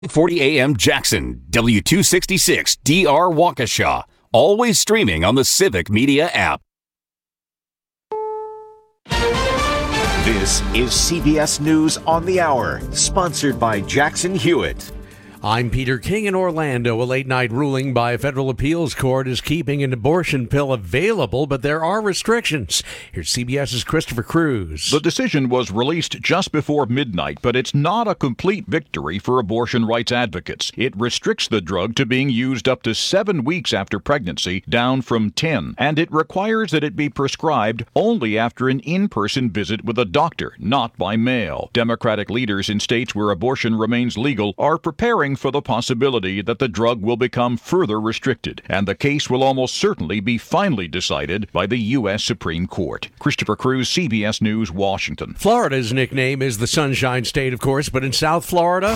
40 AM Jackson, W266 DR Waukesha. Always streaming on the Civic Media app. This is CBS News on the Hour, sponsored by Jackson Hewitt. I'm Peter King in Orlando. A late-night ruling by a federal appeals court is keeping an abortion pill available, but there are restrictions. Here's CBS's Christopher Cruz. The decision was released just before midnight, but it's not a complete victory for abortion rights advocates. It restricts the drug to being used up to 7 weeks after pregnancy, down from 10, and it requires that it be prescribed only after an in-person visit with a doctor, not by mail. Democratic leaders in states where abortion remains legal are preparing for the possibility that the drug will become further restricted, and the case will almost certainly be finally decided by the U.S. Supreme Court. Christopher Cruz, CBS News, Washington. Florida's nickname is the Sunshine State, of course, but in South Florida,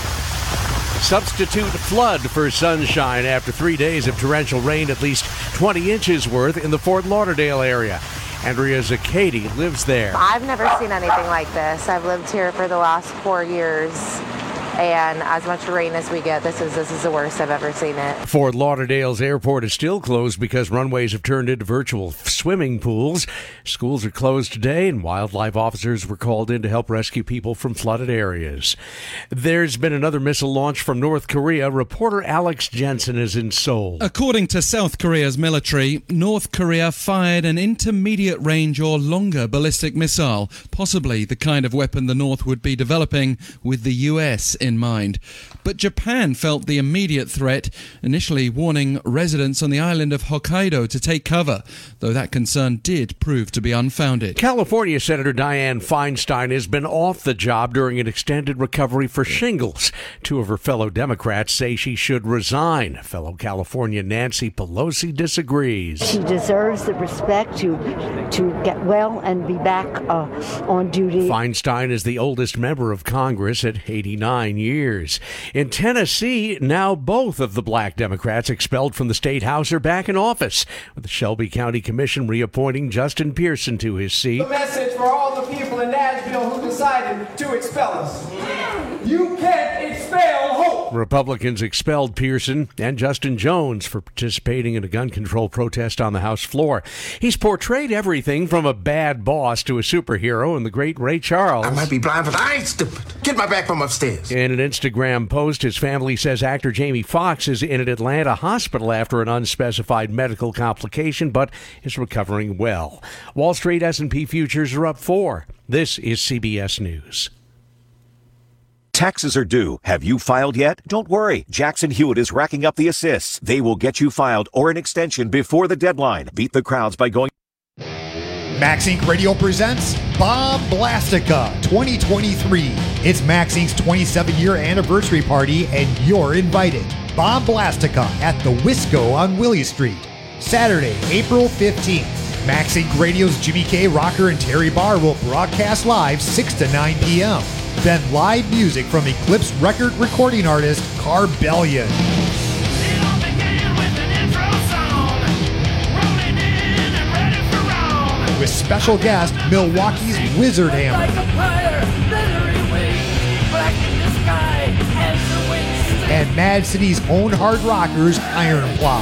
substitute flood for sunshine after 3 days of torrential rain, at least 20 inches worth in the Fort Lauderdale area. Andrea Zacchati lives there. I've never seen anything like this. I've lived here for the last 4 years. And as much rain as we get, this is the worst I've ever seen it. Fort Lauderdale's airport is still closed because runways have turned into virtual swimming pools. Schools are closed today, and wildlife officers were called in to help rescue people from flooded areas. There's been another missile launch from North Korea. Reporter Alex Jensen is in Seoul. According to South Korea's military, North Korea fired an intermediate range or longer ballistic missile, possibly the kind of weapon the North would be developing with the U.S. in mind. But Japan felt the immediate threat, initially warning residents on the island of Hokkaido to take cover, though that concern did prove to be unfounded. California Senator Dianne Feinstein has been off the job during an extended recovery for shingles. Two of her fellow Democrats say she should resign. Fellow California Nancy Pelosi disagrees. She deserves the respect to get well and be back on duty. Feinstein is the oldest member of Congress at 89 years. In Tennessee, now both of the black Democrats expelled from the state house are back in office, with the Shelby County Commission reappointing Justin Pearson to his seat. The message for all the people in Nashville who decided to expel us. You can't expel hope. Republicans expelled Pearson and Justin Jones for participating in a gun control protest on the House floor. He's portrayed everything from a bad boss to a superhero in the great Ray Charles. I might be blind, but I ain't stupid. Get my back from upstairs. In an Instagram post, his family says actor Jamie Foxx is in an Atlanta hospital after an unspecified medical complication, but is recovering well. Wall Street S&P futures are up 4. This is CBS News. Taxes are due. Have you filed yet? Don't worry. Jackson Hewitt is racking up the assists. They will get you filed or an extension before the deadline. Beat the crowds by going. Max Inc. Radio presents Bomb Blastica 2023. It's Max Inc.'s 27-year anniversary party, and you're invited. Bomb Blastica at the Wisco on Willie Street. Saturday, April 15th. Max Inc. Radio's Jimmy K. Rocker and Terry Barr will broadcast live 6 to 9 p.m. Then live music from Eclipse record recording artist Carbellion. With special guest Milwaukee's Wizard Hammer. And Mad City's own hard rockers Iron Plow.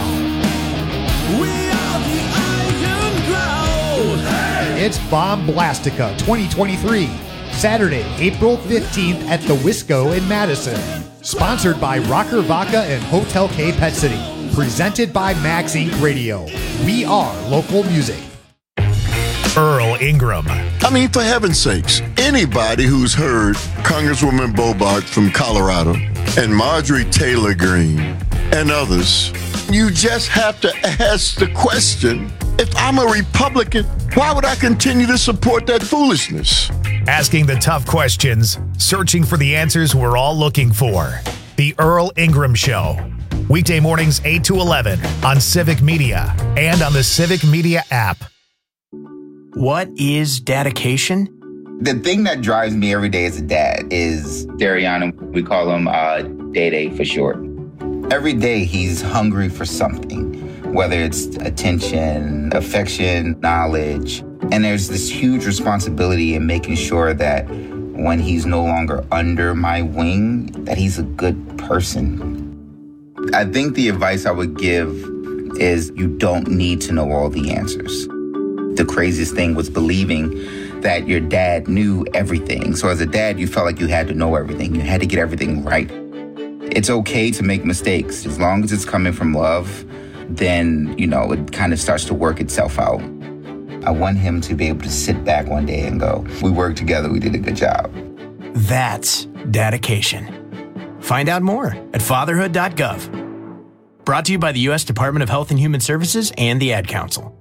It's Bomb Blastica 2023. Saturday, April 15th at the Wisco in Madison. Sponsored by Rocker Vodka and Hotel K Pet City. Presented by Max Inc. Radio. We are local music. Earl Ingram. I mean, for heaven's sakes, anybody who's heard Congresswoman Boebert from Colorado and Marjorie Taylor Greene and others, you just have to ask the question, if I'm a Republican, why would I continue to support that foolishness? Asking the tough questions, searching for the answers we're all looking for. The Earl Ingram Show. Weekday mornings 8 to 11 on Civic Media and on the Civic Media app. What is dedication? The thing that drives me every day as a dad is Dariana. We call him Day for short. Every day he's hungry for something, whether it's attention, affection, knowledge. And there's this huge responsibility in making sure that when he's no longer under my wing, that he's a good person. I think the advice I would give is you don't need to know all the answers. The craziest thing was believing that your dad knew everything. So as a dad, you felt like you had to know everything. You had to get everything right. It's okay to make mistakes. As long as it's coming from love, then, it kind of starts to work itself out. I want him to be able to sit back one day and go, we worked together, we did a good job. That's dedication. Find out more at fatherhood.gov. Brought to you by the U.S. Department of Health and Human Services and the Ad Council.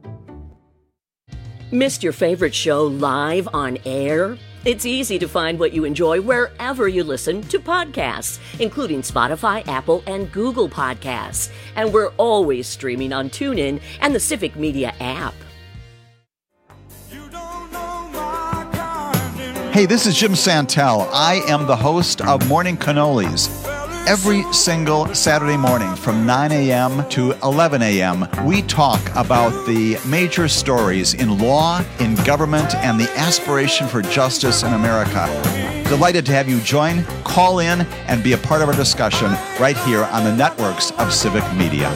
Missed your favorite show live on air? It's easy to find what you enjoy wherever you listen to podcasts, including Spotify, Apple, and Google Podcasts. And we're always streaming on TuneIn and the Civic Media app. Hey, this is Jim Santel. I am the host of Morning Cannolis. Every single Saturday morning from 9 a.m. to 11 a.m., we talk about the major stories in law, in government, and the aspiration for justice in America. Delighted to have you join, call in, and be a part of our discussion right here on the networks of Civic Media.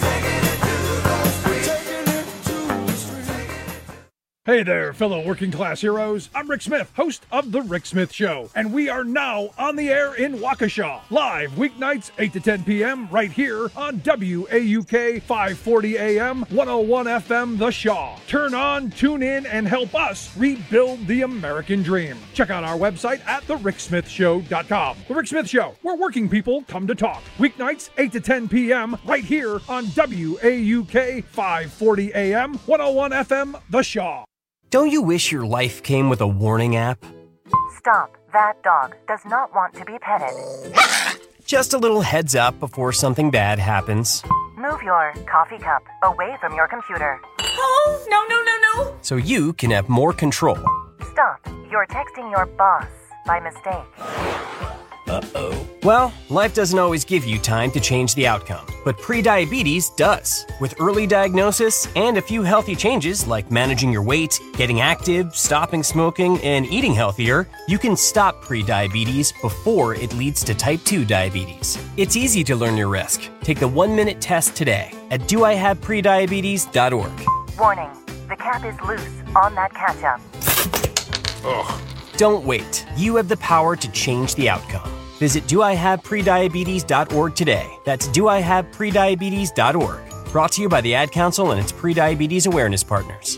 Hey there, fellow working class heroes. I'm Rick Smith, host of The Rick Smith Show, and we are now on the air in Waukesha, live weeknights 8 to 10 p.m. right here on WAUK 540 AM, 101 FM, The Shaw. Turn on, tune in, and help us rebuild the American dream. Check out our website at thericksmithshow.com. The Rick Smith Show, where working people come to talk. Weeknights 8 to 10 p.m. right here on WAUK 540 AM, 101 FM, The Shaw. Don't you wish your life came with a warning app? Stop. That dog does not want to be petted. Just a little heads up before something bad happens. Move your coffee cup away from your computer. Oh, no. So you can have more control. Stop. You're texting your boss by mistake. Uh-oh. Well, life doesn't always give you time to change the outcome, but prediabetes does. With early diagnosis and a few healthy changes like managing your weight, getting active, stopping smoking, and eating healthier, you can stop prediabetes before it leads to type 2 diabetes. It's easy to learn your risk. Take the 1-minute test today at doihaveprediabetes.org. Warning, the cap is loose on that ketchup. Ugh. Don't wait. You have the power to change the outcome. Visit doihaveprediabetes.org today. That's doihaveprediabetes.org. Brought to you by the Ad Council and its Prediabetes Awareness Partners.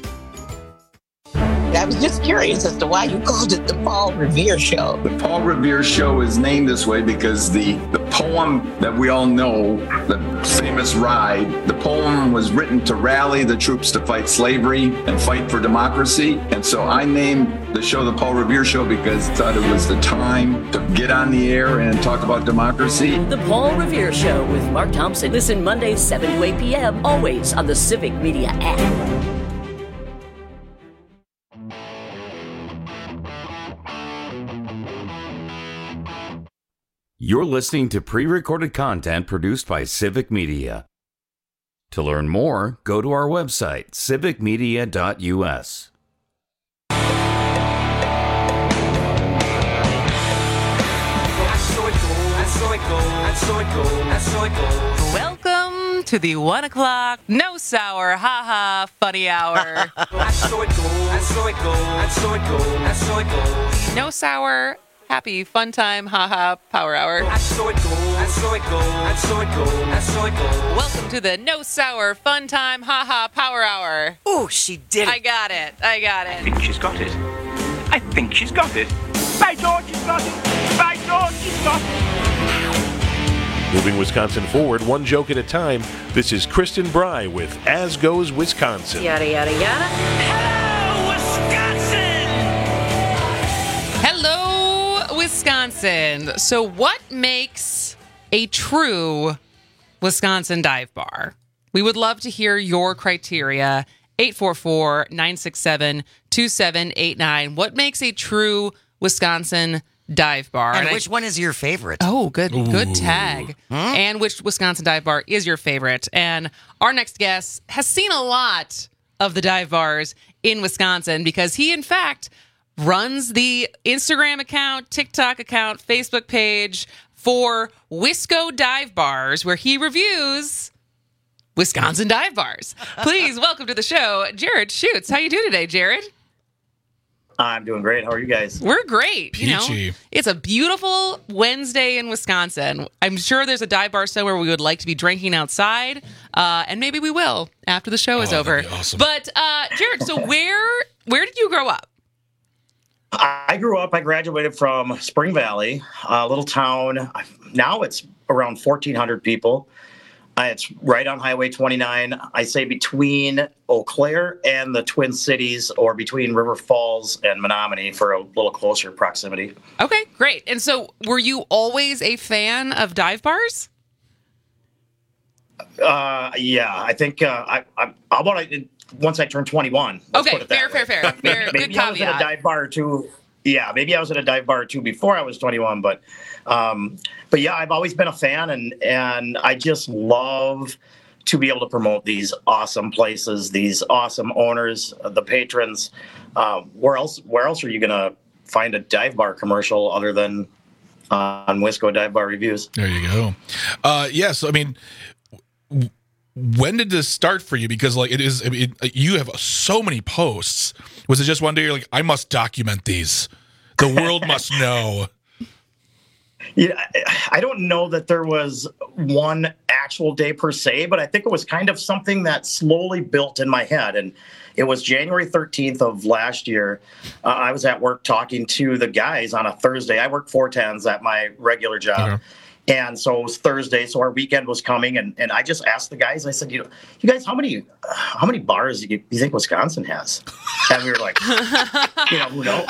I was just curious as to why you called it the Paul Revere Show. The Paul Revere Show is named this way because the poem that we all know, the famous Ride, the poem was written to rally the troops to fight slavery and fight for democracy. And so I named the show the Paul Revere Show because I thought it was the time to get on the air and talk about democracy. The Paul Revere Show with Mark Thompson. Listen Mondays 7 to 8 p.m. always on the Civic Media app. You're listening to pre-recorded content produced by Civic Media. To learn more, go to our website, civicmedia.us. Welcome to the 1 o'clock No Sour Haha Funny Hour. No Sour Happy Fun Time Haha Power Hour. Welcome to the No Sour Fun Time Haha Power Hour. Oh, she did it. I got it. I think she's got it. By George, she's got it. By George, she's got it. Moving Wisconsin forward, one joke at a time. This is Kristen Bry with As Goes Wisconsin. Yada, yada, yada. Hello, Wisconsin. So what makes a true Wisconsin dive bar? We would love to hear your criteria. 844-967-2789. What makes a true Wisconsin dive bar? And which one is your favorite? Oh, good tag. And which Wisconsin dive bar is your favorite? And our next guest has seen a lot of the dive bars in Wisconsin because he, in fact, runs the Instagram account, TikTok account, Facebook page for Wisco Dive Bars, where he reviews Wisconsin dive bars. Please welcome to the show, Jared Schutz. How you doing today, Jared? I'm doing great. How are you guys? We're great. Peachy. You know, it's a beautiful Wednesday in Wisconsin. I'm sure there's a dive bar somewhere we would like to be drinking outside, and maybe we will after the show is over. That'd be awesome. But Jared, so where did you grow up? I graduated from Spring Valley, a little town. Now it's around 1,400 people. It's right on Highway 29. I say between Eau Claire and the Twin Cities, or between River Falls and Menominee for a little closer proximity. Okay, great. And so were you always a fan of dive bars? Yeah, I think once I turned 21. Okay, fair. Maybe Good I was at a caveat. dive bar or two. Yeah, maybe I was at a dive bar or two before I was 21, but yeah, I've always been a fan, and I just love to be able to promote these awesome places, these awesome owners, the patrons. Where else are you gonna find a dive bar commercial other than on Wisco Dive Bar Reviews? There you go. Yes, I mean, when did this start for you? Because you have so many posts. Was it just one day you're like, I must document these? The world must know. Yeah, I don't know that there was one actual day per se, but I think it was kind of something that slowly built in my head. And it was January 13th of last year. I was at work talking to the guys on a Thursday. I work 410s at my regular job. Okay. And so it was Thursday, so our weekend was coming, and I just asked the guys, I said, you guys, how many bars do you think Wisconsin has? And we were like, who knows?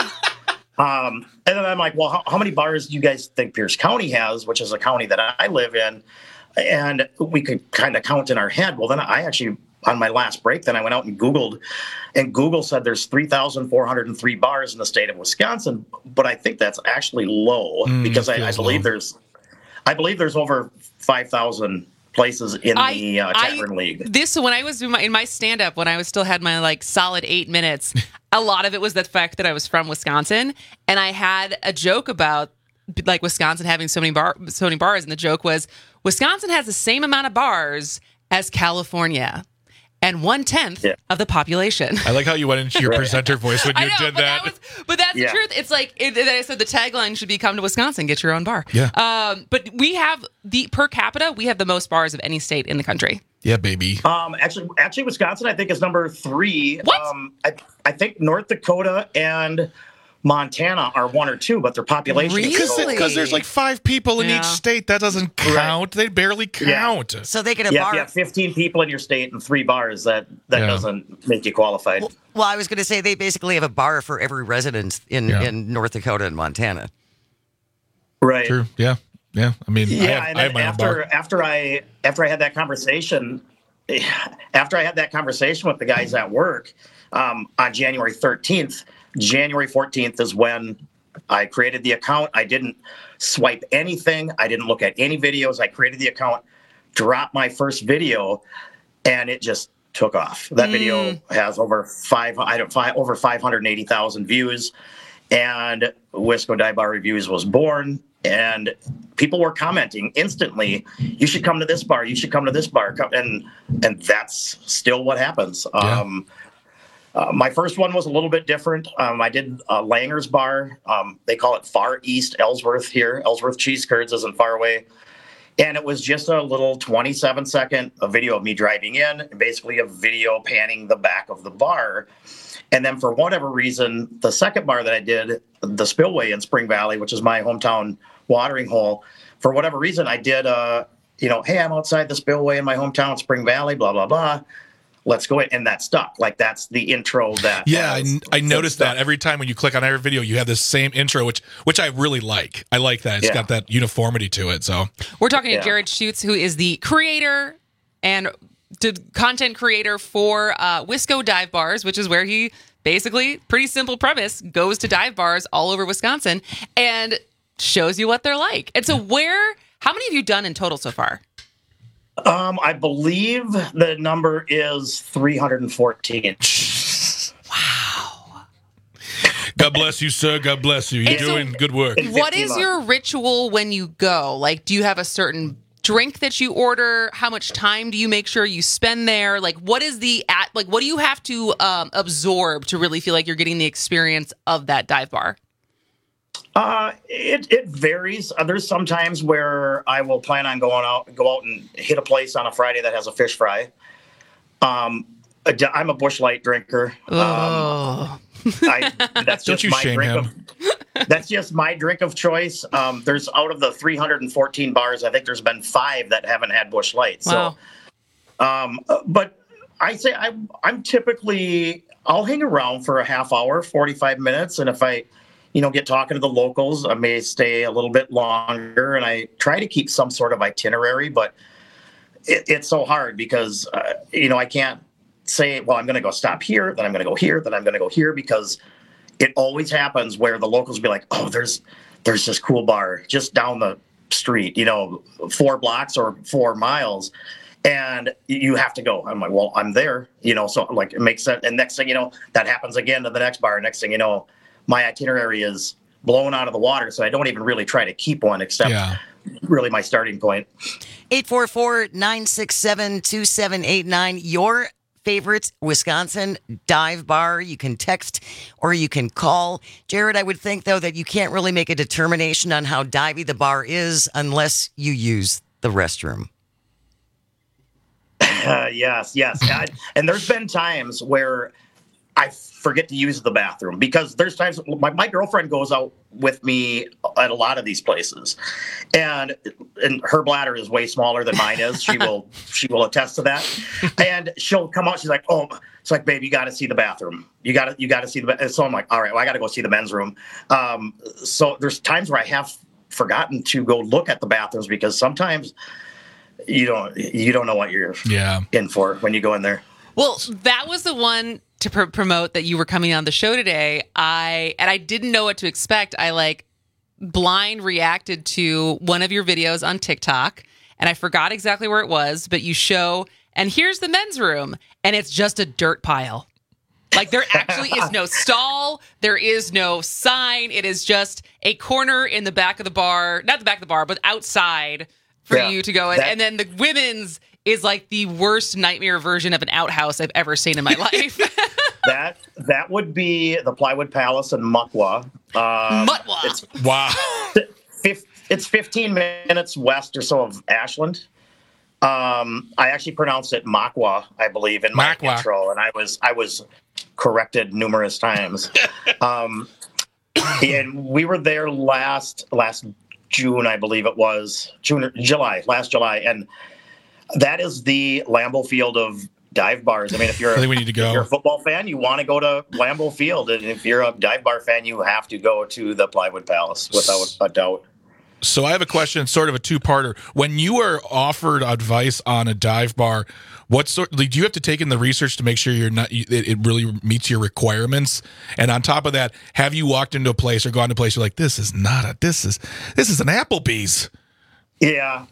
And then I'm like, well, how many bars do you guys think Pierce County has, which is a county that I live in? And we could kind of count in our head. Well, then I actually, on my last break, then I went out and Googled, and Google said there's 3,403 bars in the state of Wisconsin, but I think that's actually low because I believe there's over 5,000 places in the Tavern League. So when I was in my stand-up, when I still had my solid 8 minutes, a lot of it was the fact that I was from Wisconsin, and I had a joke about Wisconsin having so many bars, and the joke was Wisconsin has the same amount of bars as California. And 1/10 of the population. I like how you went into your presenter voice when you did that. But that's the truth. It's like I said, the tagline should be "Come to Wisconsin, get your own bar." Yeah. But we have per capita, we have the most bars of any state in the country. Yeah, baby. Actually, Wisconsin, I think, is number 3. What? I think North Dakota and Montana are 1 or 2, but their population is because there's 5 people in each state. That doesn't count. Right. They barely count. So they get a bar. If you have 15 people in your state and 3 bars, that doesn't make you qualified. Well, I was going to say they basically have a bar for every resident in North Dakota and Montana. Right. True. Yeah. Yeah. I mean, yeah. I have my own bar. After I had that conversation, with the guys at work on January 13th. January 14th is when I created the account. I didn't swipe anything. I didn't look at any videos. I created the account, dropped my first video, and it just took off. That video has over 580,000 views, and Wisco Dive Bar Reviews was born. And people were commenting instantly, you should come to this bar. You should come to this bar. And that's still what happens. Yeah. My first one was a little bit different. I did Langer's Bar. They call it Far East Ellsworth here. Ellsworth Cheese Curds isn't far away. And it was just a little 27-second video of me driving in, and basically a video panning the back of the bar. And then for whatever reason, the second bar that I did, the Spillway in Spring Valley, which is my hometown watering hole, for whatever reason, I did, hey, I'm outside the Spillway in my hometown, Spring Valley, blah, blah, blah. Let's go in. And that stuck. That's the intro that. Yeah, I noticed that every time when you click on every video, you have this same intro, which I really like. I like that. It's got that uniformity to it. So we're talking to Jared Schutz, who is the creator and content creator for Wisco Dive Bars, which is where he basically, pretty simple premise, goes to dive bars all over Wisconsin and shows you what they're like. And so how many have you done in total so far? I believe the number is 314. Wow. God bless you, sir. God bless you. You're doing good work. What is your ritual when you go? Like, do you have a certain drink that you order? How much time do you make sure you spend there? Like, what do you have to absorb to really feel like you're getting the experience of that dive bar? It varies. There's some times where I will plan on go out and hit a place on a Friday that has a fish fry. I'm a Busch Light drinker. That's just my drink. That's just my drink of choice. There's out of the 314 bars, I think there's been 5 that haven't had Busch Light. So, but I say I'm typically I'll hang around for a half hour, 45 minutes, and if I get talking to the locals, I may stay a little bit longer, and I try to keep some sort of itinerary, but it's so hard because, I can't say, well, I'm going to go stop here, then I'm going to go here, then I'm going to go here, because it always happens where the locals will be like, oh, there's this cool bar just down the street, 4 blocks or 4 miles, and you have to go. I'm like, well, I'm there, so like it makes sense. And next thing you know, that happens again to the next bar. Next thing you know, my itinerary is blown out of the water, so I don't even really try to keep one except really my starting point. 844-967-2789. Your favorite Wisconsin dive bar. You can text or you can call. Jared, I would think, though, that you can't really make a determination on how divey the bar is unless you use the restroom. Yes. And there's been times where I forget to use the bathroom because there's times my girlfriend goes out with me at a lot of these places, and her bladder is way smaller than mine is. She will attest to that. And she'll come out. She's like, "Oh, it's like, babe, you got to see the bathroom. You got to see the." So I'm like, "All right, well, I got to go see the men's room." So there's times where I have forgotten to go look at the bathrooms because sometimes you don't know what you're in for when you go in there. Well, that was the one to promote that you were coming on the show today. I didn't know what to expect. I blind reacted to one of your videos on TikTok, and I forgot exactly where it was, but you show, and here's the men's room, and it's just a dirt pile. Like, there actually is no stall. There is no sign. It is just a corner in the back of the bar, not the back of the bar, but outside for you to go in. And then the women's is like the worst nightmare version of an outhouse I've ever seen in my life. That would be the Plywood Palace in Muckwa. It's 15 minutes west or so of Ashland. I actually pronounced it Muckwa, I believe, in my intro, and I was corrected numerous times. And we were there last June, I believe it was last July, and that is the Lambeau Field of dive bars. I mean, if you're a football fan, you want to go to Lambeau Field, and if you're a dive bar fan, you have to go to the Plywood Palace without a doubt. So I have a question, sort of a two-parter. When you are offered advice on a dive bar, do you have to take in the research to make sure it really meets your requirements? And on top of that, have you walked into a place or gone to a place you're like, this is an Applebee's? Yeah.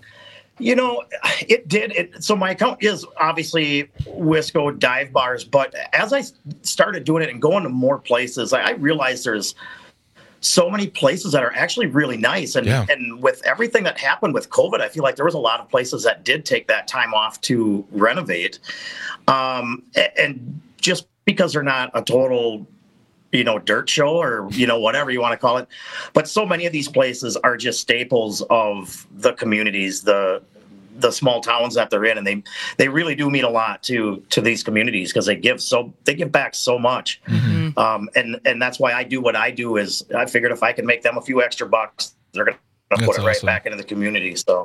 It did. So my account is obviously Wisco Dive Bars, but as I started doing it and going to more places, I realized there's so many places that are actually really nice. And with everything that happened with COVID, I feel like there was a lot of places that did take that time off to renovate. And just because they're not a total dirt show or, whatever you want to call it. But so many of these places are just staples of the communities, the small towns that they're in. And they really do mean a lot to these communities because they give back so much. Mm-hmm. And that's why I do what I do is I figured if I can make them a few extra bucks, they're going to put it right back into the community. So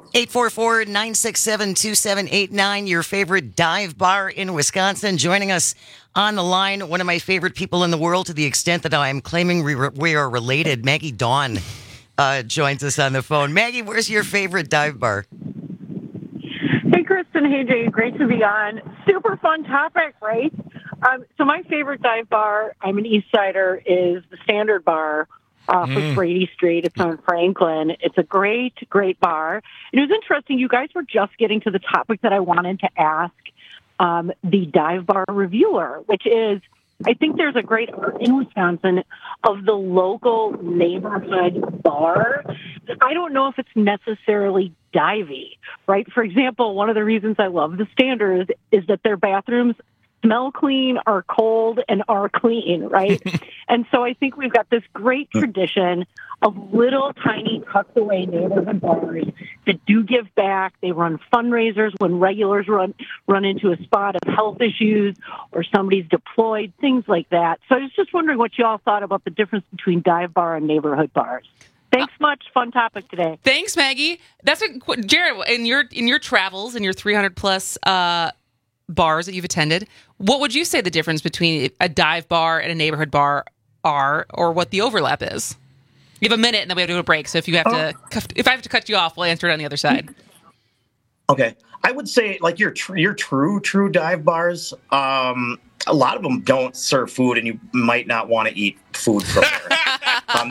844-967-2789, your favorite dive bar in Wisconsin. Joining us on the line, one of my favorite people in the world to the extent that I'm claiming we are related. Maggie Dawn joins us on the phone. Maggie, where's your favorite dive bar? Hey, Kristen. Hey, Jay. Great to be on. Super fun topic, right? So my favorite dive bar, I'm an East Sider, is the Standard Bar off of Brady Street. It's on Franklin. It's a great, great bar. And it was interesting. You guys were just getting to the topic that I wanted to ask the dive bar reviewer, which is, I think there's a great art in Wisconsin of the local neighborhood bar. I don't know if it's necessarily divey, right? For example, one of the reasons I love the Standard is that their bathrooms smell clean, are cold, and are clean, right? And so I think we've got this great tradition of little tiny tucked away neighborhood bars that do give back. They run fundraisers when regulars run into a spot of health issues or somebody's deployed, things like that. So I was just wondering what you all thought about the difference between dive bar and neighborhood bars. Thanks much. Fun topic today. Thanks, Maggie. That's Jared, in your travels, in your 300 plus bars that you've attended, what would you say the difference between a dive bar and a neighborhood bar are, or what the overlap is? You have a minute, and then we have to go to break. So if I have to cut you off, we'll answer it on the other side. Okay, I would say like your true dive bars. A lot of them don't serve food, and you might not want to eat food from there.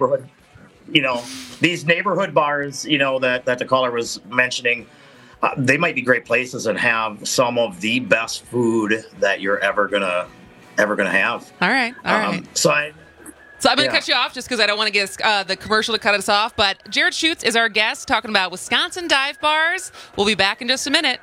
These neighborhood bars, that the caller was mentioning. They might be great places and have some of the best food that you're ever gonna have. All right. So I'm going to cut you off just because I don't want to get the commercial to cut us off. But Jared Schutz is our guest talking about Wisconsin dive bars. We'll be back in just a minute.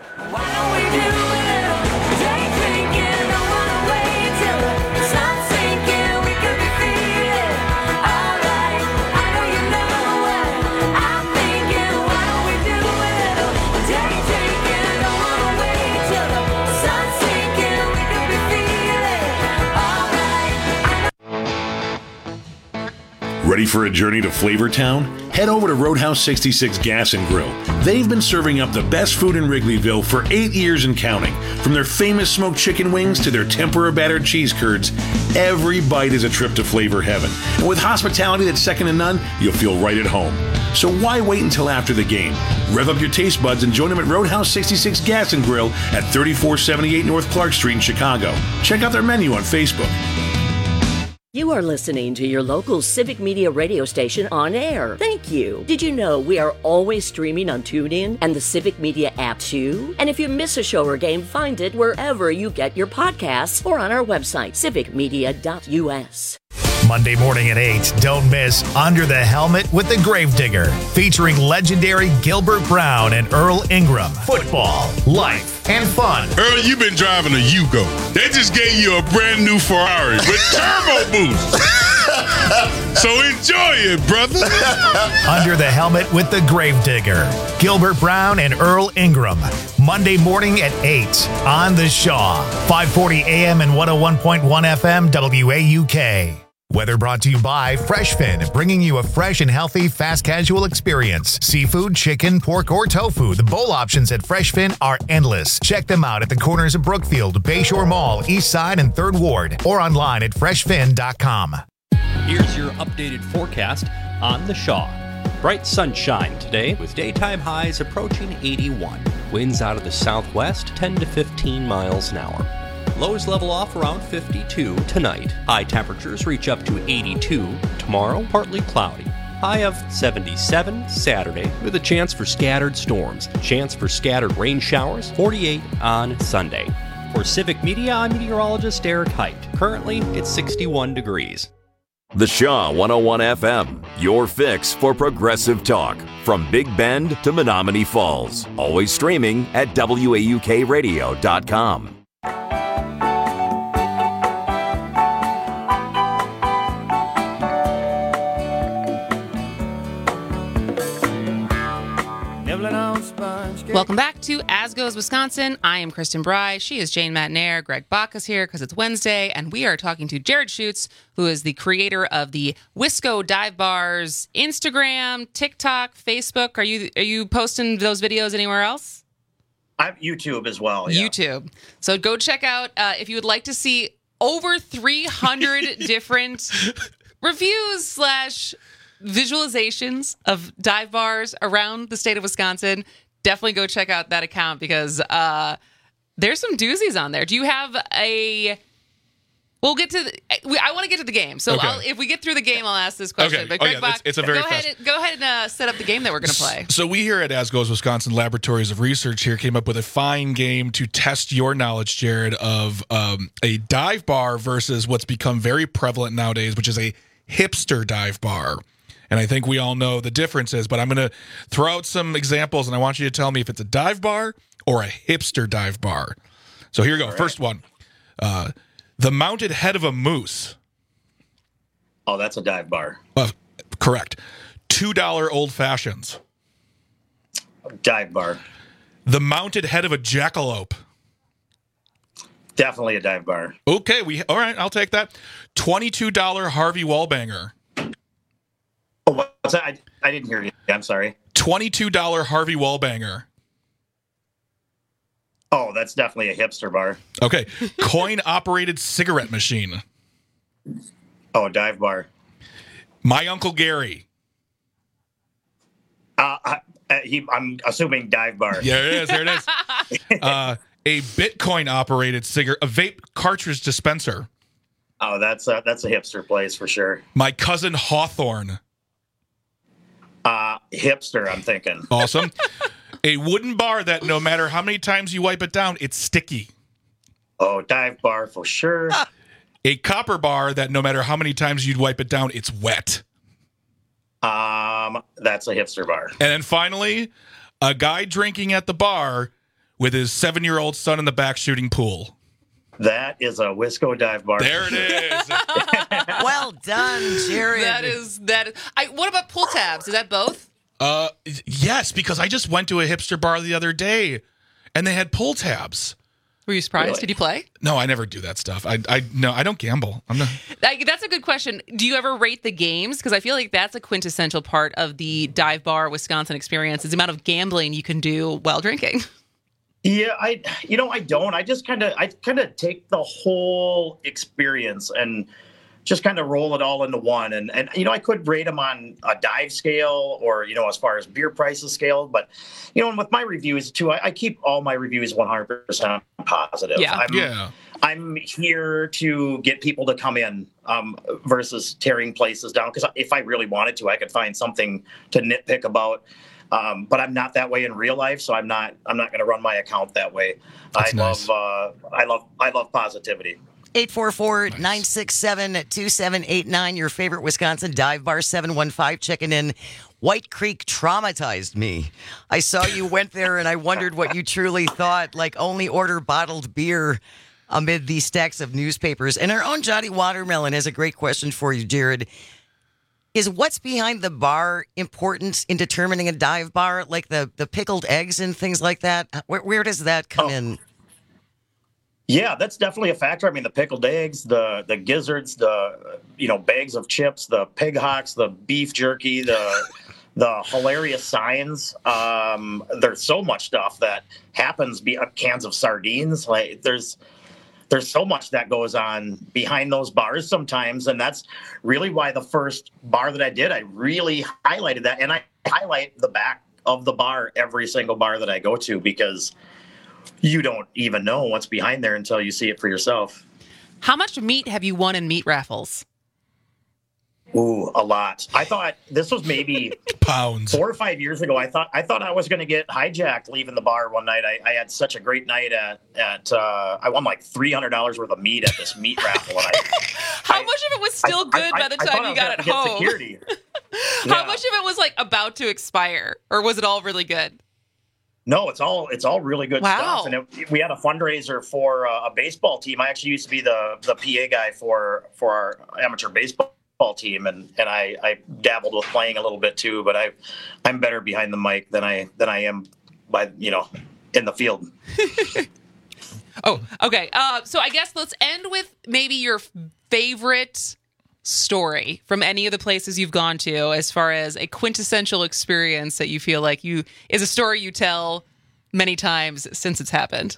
Ready for a journey to Flavortown? Head over to Roadhouse 66 Gas and Grill. They've been serving up the best food in Wrigleyville for 8 years and counting. From their famous smoked chicken wings to their tempura battered cheese curds, every bite is a trip to flavor heaven. And with hospitality that's second to none, you'll feel right at home. So why wait until after the game? Rev up your taste buds and join them at Roadhouse 66 Gas and Grill at 3478 North Clark Street in Chicago. Check out their menu on Facebook. You are listening to your local Civic Media radio station on air. Thank you. Did you know we are always streaming on TuneIn and the Civic Media app too? And if you miss a show or game, find it wherever you get your podcasts or on our website, civicmedia.us. Monday morning at 8, don't miss Under the Helmet with the Gravedigger, featuring legendary Gilbert Brown and Earl Ingram. Football, life, and fun. Earl, you've been driving a Yugo. They just gave you a brand new Ferrari with turbo boost. So enjoy it, brother. Under the Helmet with the Gravedigger, Gilbert Brown and Earl Ingram. Monday morning at 8 on the Shaw. 540 AM and 101.1 FM WAUK. Weather brought to you by FreshFin, bringing you a fresh and healthy fast casual experience. Seafood, chicken, pork, or tofu. The bowl options at FreshFin are endless. Check them out at the corners of Brookfield, Bayshore Mall, East Side, and 3rd Ward, or online at freshfin.com. Here's your updated forecast on the Shaw. Bright sunshine today with daytime highs approaching 81. Winds out of the southwest 10 to 15 miles an hour. Lows level off around 52 tonight. High temperatures reach up to 82 tomorrow, partly cloudy. High of 77 Saturday with a chance for scattered storms. Chance for scattered rain showers, 48 on Sunday. For Civic Media, I'm meteorologist Eric Height. Currently, it's 61 degrees. The Shaw 101 FM, your fix for progressive talk. From Big Bend to Menominee Falls. Always streaming at WAUKradio.com. Welcome back to As Goes Wisconsin. I am Kristen Bry. She is Jane Matnair. Greg Bach is here because it's Wednesday, and we are talking to Jared Schutz, who is the creator of the Wisco Dive Bars Instagram, TikTok, Facebook. Are you posting those videos anywhere else? I have YouTube as well. Yeah. YouTube. So go check out if you would like to see over 300 different reviews / visualizations of dive bars around the state of Wisconsin. Definitely go check out that account because there's some doozies on there. Do you have a We'll get to. I want to get to the game. So Okay. if we get through the game, I'll ask this question. Okay. But Oh, Greg yeah, Bach, it's a very go ahead and set up the game that we're going to play. So we here at As Goes Wisconsin Laboratories of Research here came up with a fine game to test your knowledge, Jared, of a dive bar versus what's become very prevalent nowadays, which is a hipster dive bar. And I think we all know the differences, but I'm going to throw out some examples, and I want you to tell me if it's a dive bar or a hipster dive bar. So here you go. All First one. The mounted head of a moose. Oh, that's a dive bar. Correct. $2 old fashions. Dive bar. The mounted head of a jackalope. Definitely a dive bar. Okay, all right, I'll take that. $22 Harvey Wallbanger. Oh, what's that? I didn't hear you. I'm sorry. $22 Harvey Wallbanger. Oh, that's definitely a hipster bar. Okay. Coin-operated cigarette machine. Oh, dive bar. My Uncle Gary. I'm assuming dive bar. Yeah, there it is. A Bitcoin-operated a vape cartridge dispenser. Oh, that's a hipster place for sure. My cousin Hawthorne. Hipster, I'm thinking. Awesome. A wooden bar that no matter how many times you wipe it down, it's sticky. Oh, dive bar for sure. A copper bar that no matter how many times you'd wipe it down, it's wet. That's a hipster bar. And then finally, a guy drinking at the bar with his 7-year-old son in the back shooting pool. That is a Wisco dive bar. There it is. Well done, Jared. That is. What about pull tabs? Is that both? Yes, because I just went to a hipster bar the other day, and they had pull tabs. Were you surprised? Really? Did you play? No, I never do that stuff. I don't gamble. I'm not. That's a good question. Do you ever rate the games? Because I feel like that's a quintessential part of the dive bar Wisconsin experience is the amount of gambling you can do while drinking. Yeah, I don't. I just kind of take the whole experience and just kind of roll it all into one. And I could rate them on a dive scale or, as far as beer prices scale. But, and with my reviews, too, I keep all my reviews 100% positive. Yeah. I'm here to get people to come in versus tearing places down. Because if I really wanted to, I could find something to nitpick about. But I'm not that way in real life, so I'm not going to run my account that way. I love positivity. 844-967-2789, your favorite Wisconsin dive bar. 715 checking in. White Creek traumatized me. I saw you went there and I wondered what you truly thought, like only order bottled beer amid these stacks of newspapers. And our own Johnny Watermelon has a great question for you, Jared. Is what's behind the bar important in determining a dive bar, like the pickled eggs and things like that? Where does that come in? Yeah, that's definitely a factor. I mean, the pickled eggs, the gizzards, the bags of chips, the pig hocks, the beef jerky, the hilarious signs. There's so much stuff that happens. Cans of sardines, like there's so much that goes on behind those bars sometimes, and that's really why the first bar that I did, I really highlighted that, and I highlight the back of the bar every single bar that I go to because you don't even know what's behind there until you see it for yourself. How much meat have you won in meat raffles? Ooh, a lot. I thought this was maybe pounds 4 or 5 years ago. I thought I was going to get hijacked leaving the bar one night. I had such a great night at I won like $300 worth of meat at this meat raffle. And How much of it was still good by the time you got it home? Security. How much of it was like about to expire, or was it all really good? No, it's all really good stuff. And we had a fundraiser for a baseball team. I actually used to be the PA guy for our amateur baseball team, and I dabbled with playing a little bit too, but I'm better behind the mic than I am by in the field. Oh, okay. So I guess let's end with maybe your favorite story from any of the places you've gone to, as far as a quintessential experience that you feel like is a story you tell many times since it's happened.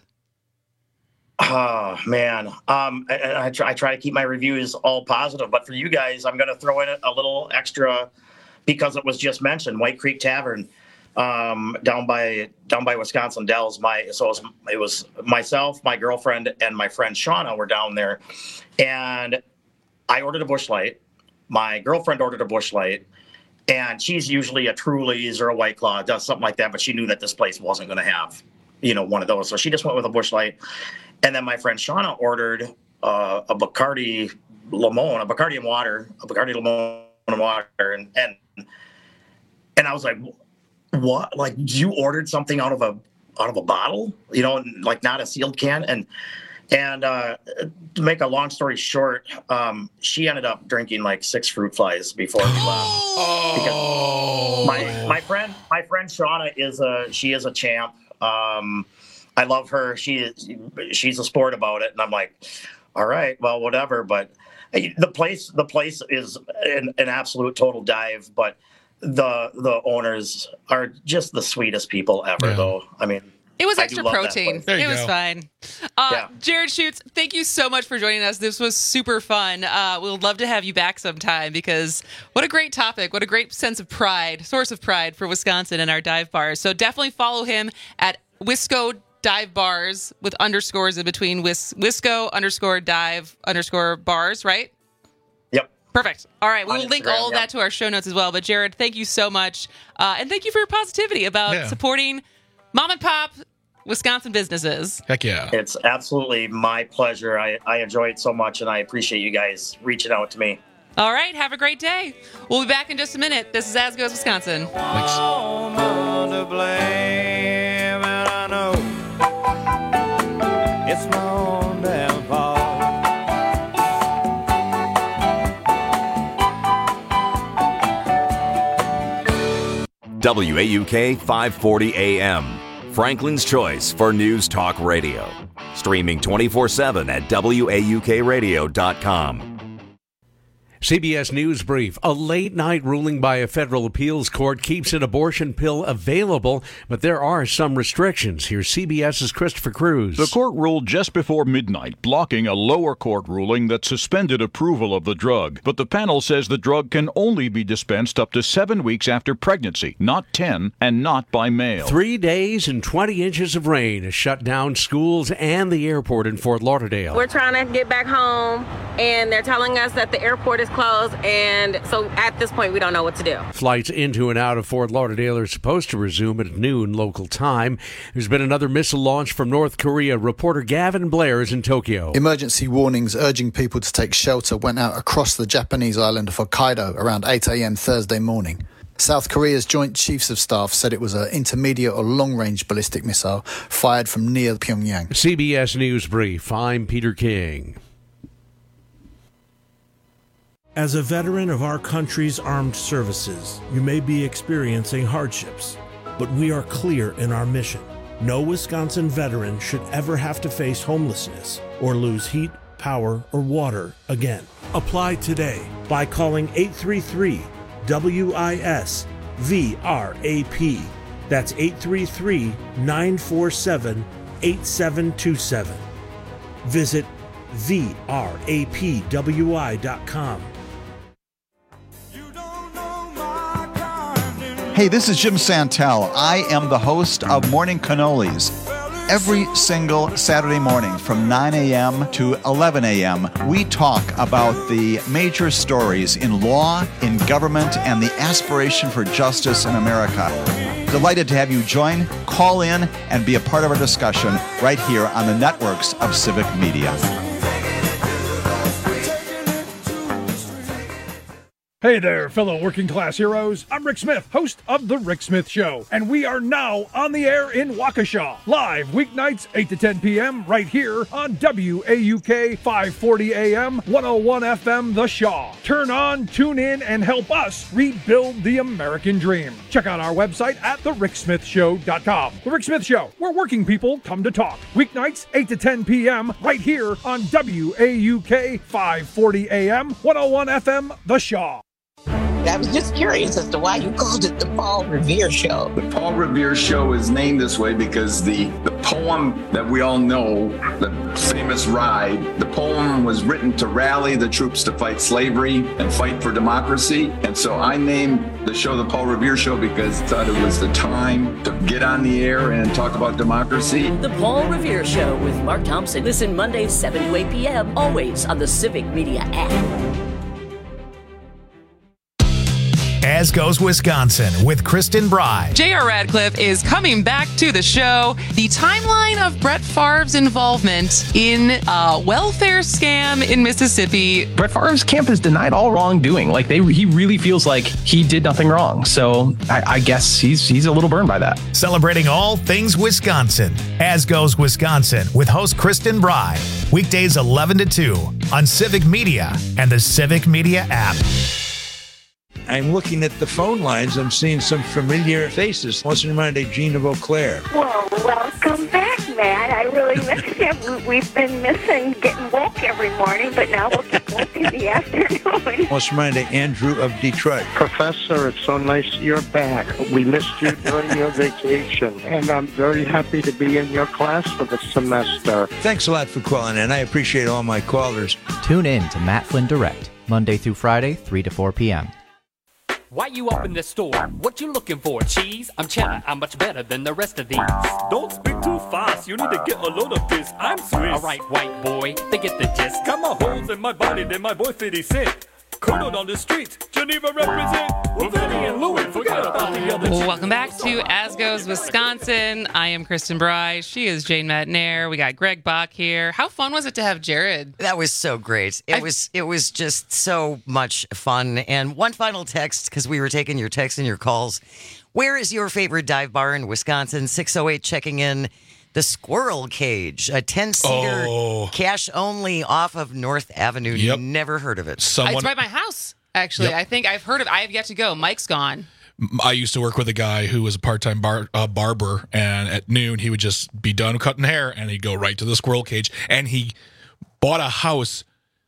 Oh man, I try to keep my reviews all positive, but for you guys, I'm going to throw in a little extra because it was just mentioned. White Creek Tavern. down by Wisconsin Dells. It was myself, my girlfriend, and my friend Shauna were down there, and I ordered a Busch Light. My girlfriend ordered a Busch Light, and she's usually a Truly's or a White Claw, does something like that, but she knew that this place wasn't going to have, one of those, so she just went with a Busch Light. And then my friend Shauna ordered a Bacardi Limon, a Bacardi Limon and water, and I was like, what? Like, you ordered something out of a bottle, like not a sealed can. And to make a long story short, she ended up drinking like 6 fruit flies before we left. Because my friend Shauna is a champ. I love her. She's a sport about it. And I'm like, all right, well, whatever. But the place is an absolute total dive, but the owners are just the sweetest people ever, though. I mean, it was extra protein. It was fine. Jared Schutz, thank you so much for joining us. This was super fun. We'll love to have you back sometime, because what a great topic. What a great source of pride for Wisconsin and our dive bars. So definitely follow him at Wisco Dive Bars with underscores in between, Wisco _dive _bars, right? Perfect. All right. We'll link all of that to our show notes as well. But Jared, thank you so much. And thank you for your positivity about supporting mom and pop Wisconsin businesses. Heck yeah. It's absolutely my pleasure. I enjoy it so much, and I appreciate you guys reaching out to me. All right. Have a great day. We'll be back in just a minute. This is As Goes Wisconsin. Thanks. It's my own downfall. WAUK 540 AM, Franklin's choice for news talk radio. Streaming 24/7 at WAUKradio.com. CBS News Brief. A late-night ruling by a federal appeals court keeps an abortion pill available, but there are some restrictions. Here's CBS's Christopher Cruz. The court ruled just before midnight, blocking a lower court ruling that suspended approval of the drug. But the panel says the drug can only be dispensed up to 7 weeks after pregnancy, not 10, and not by mail. 3 days and 20 inches of rain has shut down schools and the airport in Fort Lauderdale. We're trying to get back home, and they're telling us that the airport is closed, and so at this point we don't know what to do. Flights into and out of Fort Lauderdale are supposed to resume at noon local time. There's been another missile launch from North Korea. Reporter Gavin Blair is in Tokyo. Emergency warnings urging people to take shelter went out across the Japanese island of Hokkaido around 8 a.m. Thursday morning. South Korea's Joint Chiefs of Staff said it was an intermediate or long-range ballistic missile fired from near Pyongyang. CBS News Brief. I'm Peter King. As a veteran of our country's armed services, you may be experiencing hardships, but we are clear in our mission. No Wisconsin veteran should ever have to face homelessness or lose heat, power, or water again. Apply today by calling 833-WIS-VRAP. That's 833-947-8727. Visit VRAPWI.com. Hey, this is Jim Santel. I am the host of Morning Cannolis. Every single Saturday morning from 9 a.m. to 11 a.m., we talk about the major stories in law, in government, and the aspiration for justice in America. Delighted to have you join, call in, and be a part of our discussion right here on the networks of Civic Media. Hey there, fellow working class heroes. I'm Rick Smith, host of The Rick Smith Show, and we are now on the air in Waukesha, live weeknights 8 to 10 p.m. right here on WAUK 540 AM, 101 FM, The Shaw. Turn on, tune in, and help us rebuild the American dream. Check out our website at thericksmithshow.com. The Rick Smith Show, where working people come to talk. Weeknights 8 to 10 p.m. right here on WAUK 540 AM, 101 FM, The Shaw. I was just curious as to why you called it the Paul Revere Show. The Paul Revere Show is named this way because the poem poem that we all know, the famous ride, the poem was written to rally the troops to fight slavery and fight for democracy. And so I named the show The Paul Revere Show because I thought it was the time to get on the air and talk about democracy. The Paul Revere Show with Mark Thompson. Listen Mondays 7 to 8 p.m. always on the Civic Media app. As Goes Wisconsin with Kristen Bry. J.R. Radcliffe is coming back to the show. The timeline of Brett Favre's involvement in a welfare scam in Mississippi. Brett Favre's camp has denied all wrongdoing. Like he really feels like he did nothing wrong. So I guess he's a little burned by that. Celebrating all things Wisconsin. As Goes Wisconsin with host Kristen Bry. Weekdays 11 to 2 on Civic Media and the Civic Media app. I'm looking at the phone lines. I'm seeing some familiar faces. What's reminded Gina Beauclair? Well, welcome back, Matt. I really missed you. We've been missing getting woke every morning, but now we'll get woke in the afternoon. What's reminded Andrew of Detroit? Professor, it's so nice you're back. We missed you during your vacation, and I'm very happy to be in your class for the semester. Thanks a lot for calling in. I appreciate all my callers. Tune in to Matt Flynn Direct, Monday through Friday, 3 to 4 p.m. Why you up in the store? What you looking for? Cheese? I'm cheddar. I'm much better than the rest of these. Don't speak too fast. You need to get a load of this. I'm Swiss. All right, white boy. They get the gist. Got more holes in my body than my boy 50 Cent. Colonel on the streets. Geneva represent. Well, Vinny and Louie, forget about the other. Welcome back to As Goes Wisconsin. I am Kristen Bry. She is Jane Matnair. We got Greg Bach here. How fun was it to have Jared? That was so great. It was just so much fun. And one final text, because we were taking your texts and your calls. Where is your favorite dive bar in Wisconsin? 608 checking in. The Squirrel Cage, a 10-seater, cash only off of North Avenue. Yep. Never heard of it. It's by my house, actually. Yep. I think I've heard of it. I have yet to go. Mike's gone. I used to work with a guy who was a part-time barber, and at noon he would just be done cutting hair, and he'd go right to the Squirrel Cage, and he bought a house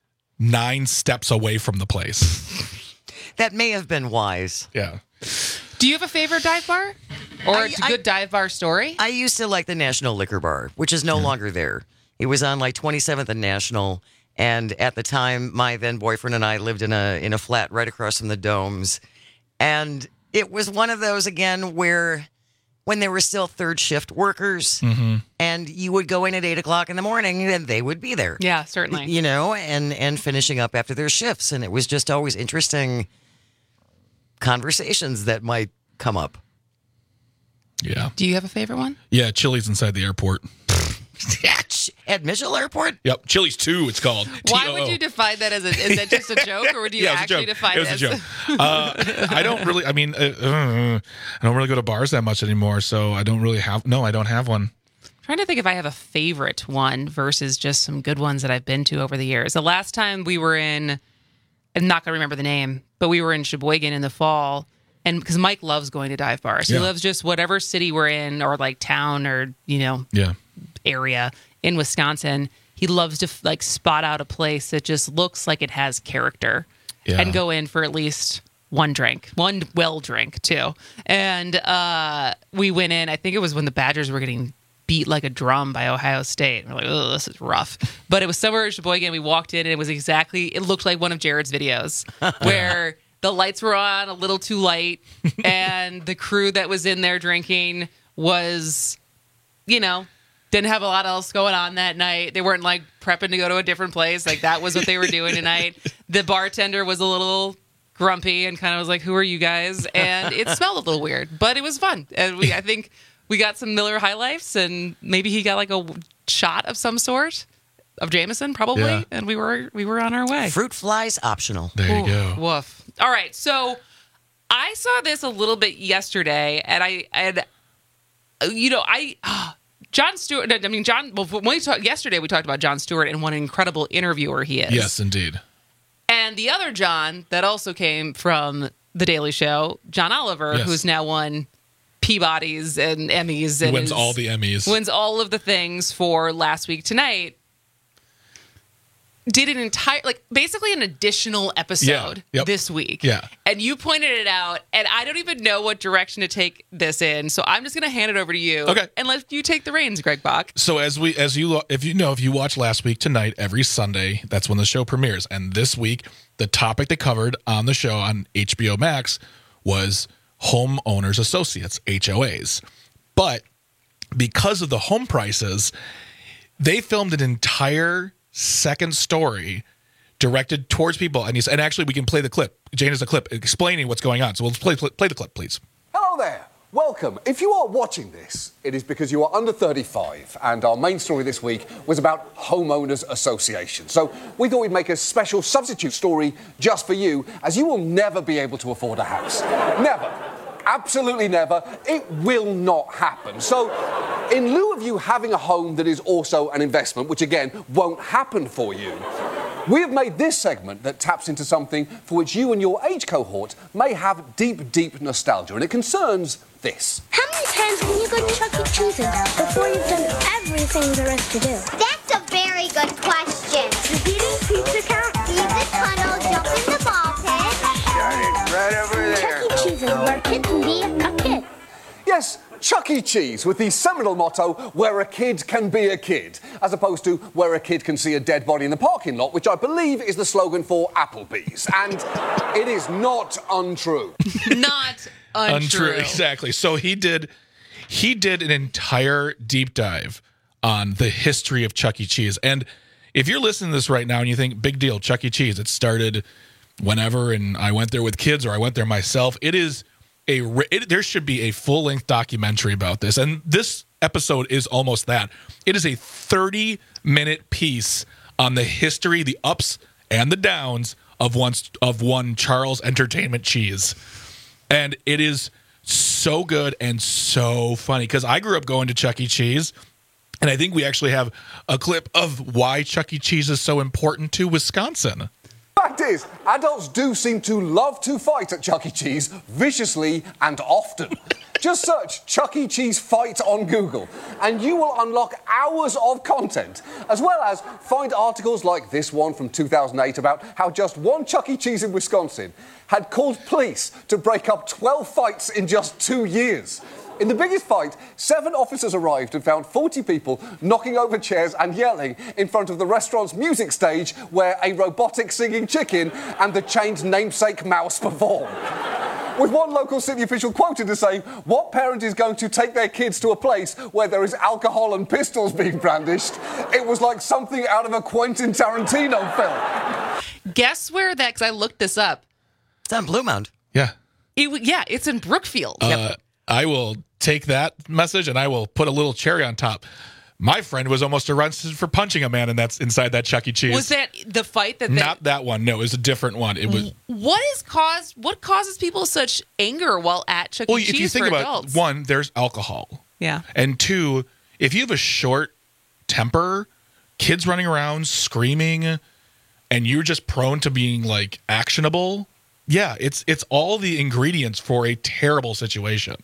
9 steps away from the place. That may have been wise. Yeah. Do you have a favorite dive bar? Or a good dive bar story? I used to like the National Liquor Bar, which is no longer there. It was on like 27th and National. And at the time, my then boyfriend and I lived in a flat right across from the Domes. And it was one of those, again, where when there were still third shift workers and you would go in at 8 o'clock in the morning and they would be there. Yeah, certainly. You know, and finishing up after their shifts. And it was just always interesting conversations that might come up. Yeah. Do you have a favorite one? Yeah, Chili's inside the airport. At Mitchell Airport? Yep, Chili's 2, it's called. Why would you define that as is that just a joke, or would you actually define it as a joke? I don't really, I don't really go to bars that much anymore, so I don't really have, I don't have one. I'm trying to think if I have a favorite one versus just some good ones that I've been to over the years. The last time we were in, I'm not going to remember the name, but we were in Sheboygan in the fall. And because Mike loves going to dive bars. He loves just whatever city we're in or like town or, area in Wisconsin. He loves to like spot out a place that just looks like it has character and go in for at least one drink, one well drink too. And we went in, I think it was when the Badgers were getting beat like a drum by Ohio State. We're like, oh, this is rough. But it was somewhere in Sheboygan. We walked in and it looked like one of Jared's videos where the lights were on a little too light, and the crew that was in there drinking was, didn't have a lot else going on that night. They weren't like prepping to go to a different place. Like that was what they were doing tonight. The bartender was a little grumpy and kind of was like, "Who are you guys?" And it smelled a little weird, but it was fun. And I think we got some Miller High Lifes, and maybe he got like a shot of some sort. Of Jameson, probably, and we were on our way. Fruit flies optional. There you go. Woof. All right, so I saw this a little bit yesterday, and Jon Stewart. I mean, yesterday we talked about Jon Stewart and what an incredible interviewer he is. Yes, indeed. And the other John that also came from The Daily Show, John Oliver, who's now won Peabodys and Emmys, and wins all the Emmys, wins all of the things for Last Week Tonight. did an entire, like, basically an additional episode this week. Yeah. And you pointed it out, and I don't even know what direction to take this in. So I'm just going to hand it over to you. Okay. And let you take the reins, Greg Bach. So if you watched last week tonight, every Sunday, that's when the show premieres. And this week, the topic they covered on the show on HBO Max was homeowners associates, HOAs. But because of the home prices, they filmed an entire second story directed towards people. And actually, we can play the clip. Jane has a clip explaining what's going on. So let's play the clip, please. Hello there. Welcome. If you are watching this, it is because you are under 35, and our main story this week was about homeowners associations. So we thought we'd make a special substitute story just for you, as you will never be able to afford a house. Never. Absolutely never. It will not happen. So, in lieu of you having a home that is also an investment, which again won't happen for you, we have made this segment that taps into something for which you and your age cohort may have deep, deep nostalgia, and it concerns this. How many times can you go to Chuck E. Cheese's before you've done everything there is to do? That's a very good question. Does eating pizza count? Leave the tunnel, jump in the ball pit. Got it, right over there. Chuck E. Cheese is where a kid can be a kid. Yes, Chuck E. Cheese, with the seminal motto, where a kid can be a kid, as opposed to where a kid can see a dead body in the parking lot, which I believe is the slogan for Applebee's. And it is not untrue. Not untrue. Exactly. So he did an entire deep dive on the history of Chuck E. Cheese. And if you're listening to this right now and you think, big deal, Chuck E. Cheese, it started whenever, and I went there with kids or I went there myself, there should be a full-length documentary about this. And this episode is almost that. It is a 30-minute piece on the history, the ups and the downs of one Charles Entertainment Cheese. And it is so good and so funny, because I grew up going to Chuck E. Cheese, and I think we actually have a clip of why Chuck E. Cheese is so important to Wisconsin. Fact is, adults do seem to love to fight at Chuck E. Cheese viciously and often. Just search Chuck E. Cheese fight on Google, and you will unlock hours of content, as well as find articles like this one from 2008 about how just one Chuck E. Cheese in Wisconsin had called police to break up 12 fights in just 2 years. In the biggest fight, 7 officers arrived and found 40 people knocking over chairs and yelling in front of the restaurant's music stage, where a robotic singing chicken and the chained namesake mouse perform. With one local city official quoted as saying, "What parent is going to take their kids to a place where there is alcohol and pistols being brandished? It was like something out of a Quentin Tarantino film." Guess where because I looked this up. It's on Blue Mound. Yeah. It's in Brookfield. I will take that message and I will put a little cherry on top. My friend was almost arrested for punching a man, and that's inside that Chuck E. Cheese. Was that the fight that? Not that one. No, it was a different one. It was. What causes people such anger while at Chuck E. Cheese? If you think for about adults? one, there's alcohol. Yeah. And 2, if you have a short temper, kids running around screaming, and you're just prone to being like actionable. Yeah, it's all the ingredients for a terrible situation.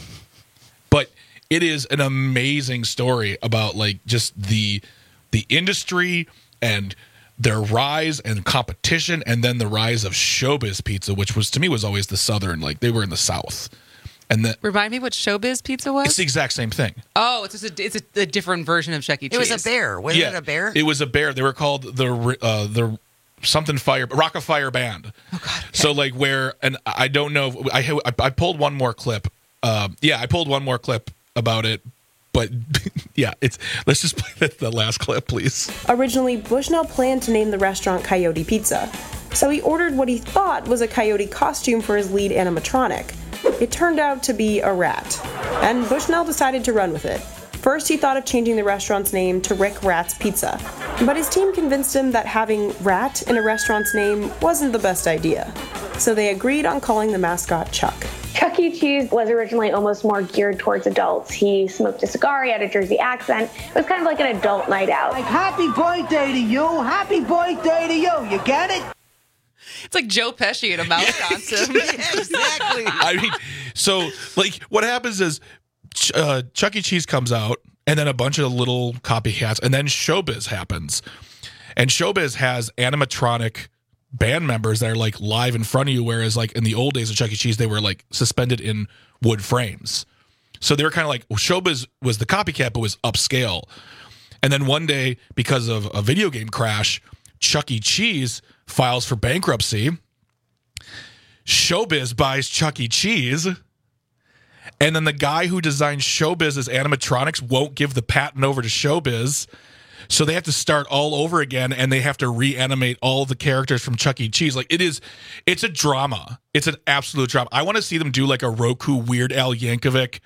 But it is an amazing story about like just the industry and their rise and competition, and then the rise of Showbiz Pizza, which was to me was always the Southern, like they were in the South. And remind me what Showbiz Pizza was? It's the exact same thing. Oh, it's a different version of Chuck E. Cheese. It was a bear. Wasn't it a bear? It was a bear. They were called the something fire, Rock of Fire Band. Oh God. Okay. So like and I don't know. I pulled one more clip. I pulled one more clip about it. But yeah, let's just play the last clip, please. Originally, Bushnell planned to name the restaurant Coyote Pizza, so he ordered what he thought was a coyote costume for his lead animatronic. It turned out to be a rat, and Bushnell decided to run with it. First, he thought of changing the restaurant's name to Rick Rat's Pizza, but his team convinced him that having rat in a restaurant's name wasn't the best idea, so they agreed on calling the mascot Chuck. Chuck E. Cheese was originally almost more geared towards adults. He smoked a cigar, he had a Jersey accent. It was kind of like an adult night out. Like, happy birthday to you, happy birthday to you, you get it? It's like Joe Pesci in a mouse costume. Exactly. I mean, so like what happens is Chuck E. Cheese comes out, and then a bunch of little copycats, and then Showbiz happens. And Showbiz has animatronic band members that are like live in front of you, whereas like in the old days of Chuck E. Cheese, they were like suspended in wood frames. So they were kind of like, Showbiz was the copycat, but was upscale. And then one day, because of a video game crash, Chuck E. Cheese files for bankruptcy. Showbiz buys Chuck E. Cheese. And then the guy who designed Showbiz's animatronics won't give the patent over to Showbiz. So they have to start all over again, and they have to reanimate all the characters from Chuck E. Cheese. Like, it's a drama. It's an absolute drama. I want to see them do like a Roku Weird Al Yankovic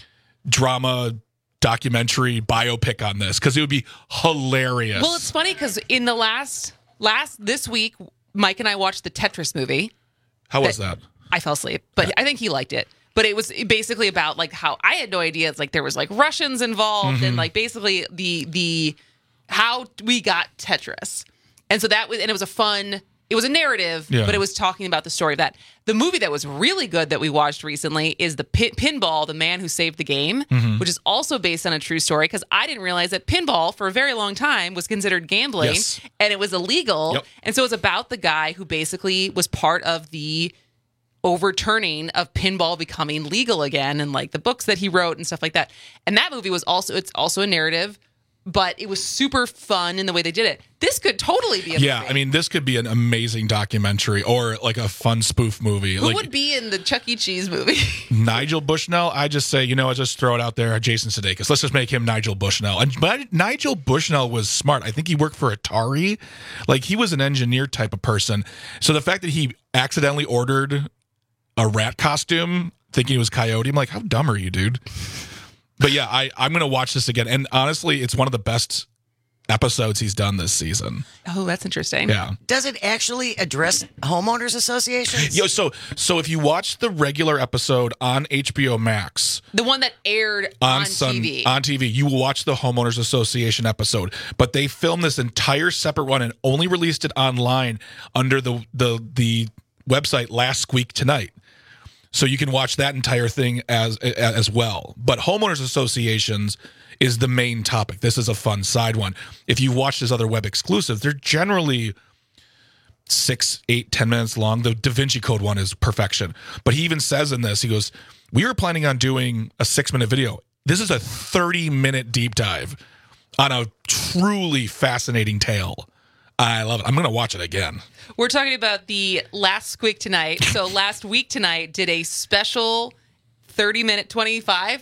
drama documentary biopic on this, because it would be hilarious. Well, it's funny because in the this week, Mike and I watched the Tetris movie. How was that? I fell asleep, but I think he liked it. But it was basically about like how I had no idea. It's like there was like Russians involved and like basically the how we got Tetris. And so it was it was a narrative, but it was talking about the story of that. The movie that was really good that we watched recently is the Pinball, The Man Who Saved the Game, which is also based on a true story, because I didn't realize that pinball for a very long time was considered gambling and it was illegal. Yep. And so it's about the guy who basically was part of the overturning of pinball becoming legal again, and like the books that he wrote and stuff like that. And that movie was it's also a narrative, but it was super fun in the way they did it. This could totally be a movie. I mean, this could be an amazing documentary or like a fun spoof movie. Who would be in the Chuck E. Cheese movie? Nigel Bushnell. I just say, I just throw it out there. Jason Sudeikis. Let's just make him Nigel Bushnell. And Nigel Bushnell was smart. I think he worked for Atari. Like, he was an engineer type of person. So the fact that he accidentally ordered a rat costume thinking it was Coyote, I'm like, how dumb are you, dude? But yeah, I'm going to watch this again. And honestly, it's one of the best episodes he's done this season. Oh, that's interesting. Yeah. Does it actually address homeowners associations? So if you watch the regular episode on HBO Max, the one that aired on TV, you will watch the homeowners association episode. But they filmed this entire separate one and only released it online under the website Last Squeak Tonight. So you can watch that entire thing as well. But homeowners associations is the main topic. This is a fun side one. If you watch this other web exclusive, they're generally 6, 8, 10 minutes long. The Da Vinci Code one is perfection. But he even says in this, he goes, we were planning on doing a 6-minute video. This is a 30-minute deep dive on a truly fascinating tale. I love it. I'm going to watch it again. We're talking about the Last Squeak Tonight. So last week tonight did a special 30-minute, 25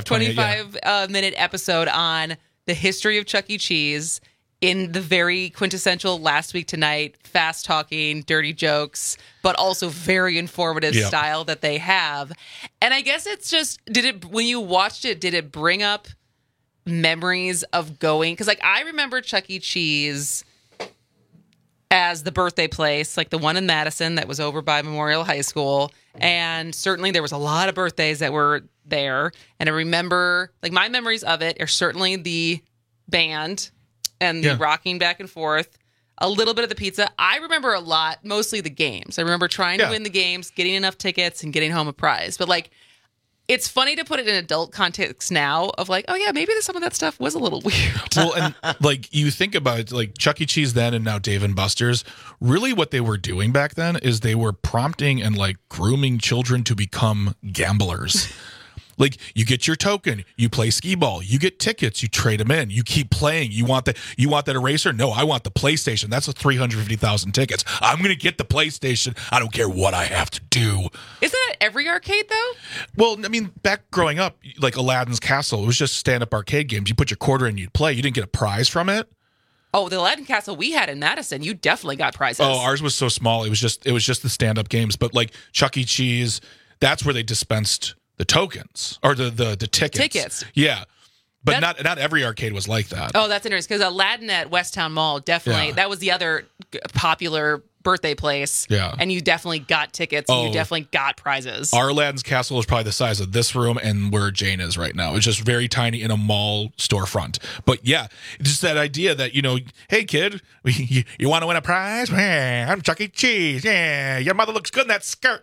minute episode on the history of Chuck E. Cheese in the very quintessential Last Week Tonight, fast-talking, dirty jokes, but also very informative style that they have. And I guess it's just, when you watched it, did it bring up memories of going? Because like I remember Chuck E. Cheese as the birthday place, like the one in Madison that was over by Memorial High School. And certainly there was a lot of birthdays that were there. And I remember, like, my memories of it are certainly the band and the rocking back and forth, a little bit of the pizza. I remember a lot, mostly the games. I remember trying to win the games, getting enough tickets, and getting home a prize. But, like, it's funny to put it in adult context now of like, oh yeah, maybe some of that stuff was a little weird. Well, and like you think about it, like Chuck E. Cheese then and now Dave and Buster's, really what they were doing back then is they were prompting and like grooming children to become gamblers. Like, you get your token, you play skee ball, you get tickets, you trade them in, you keep playing. You want that eraser? No, I want the PlayStation. That's a 350,000 tickets. I'm going to get the PlayStation. I don't care what I have to do. Isn't that every arcade though? Well, I mean, back growing up, like Aladdin's Castle, it was just stand-up arcade games. You put your quarter in, you'd play. You didn't get a prize from it. Oh, the Aladdin Castle we had in Madison, you definitely got prizes. Oh, ours was so small. It was just the stand-up games. But like Chuck E. Cheese, that's where they dispensed the tokens or the tickets. Yeah. But not every arcade was like that. Oh, that's interesting, because Aladdin at Westtown Mall, definitely, that was the other popular birthday place. Yeah. And you definitely got tickets and you definitely got prizes. Our Aladdin's Castle was probably the size of this room and where Jane is right now. It's just very tiny in a mall storefront. But yeah, just that idea that, hey kid, you want to win a prize? I'm Chuck E. Cheese. Yeah, your mother looks good in that skirt.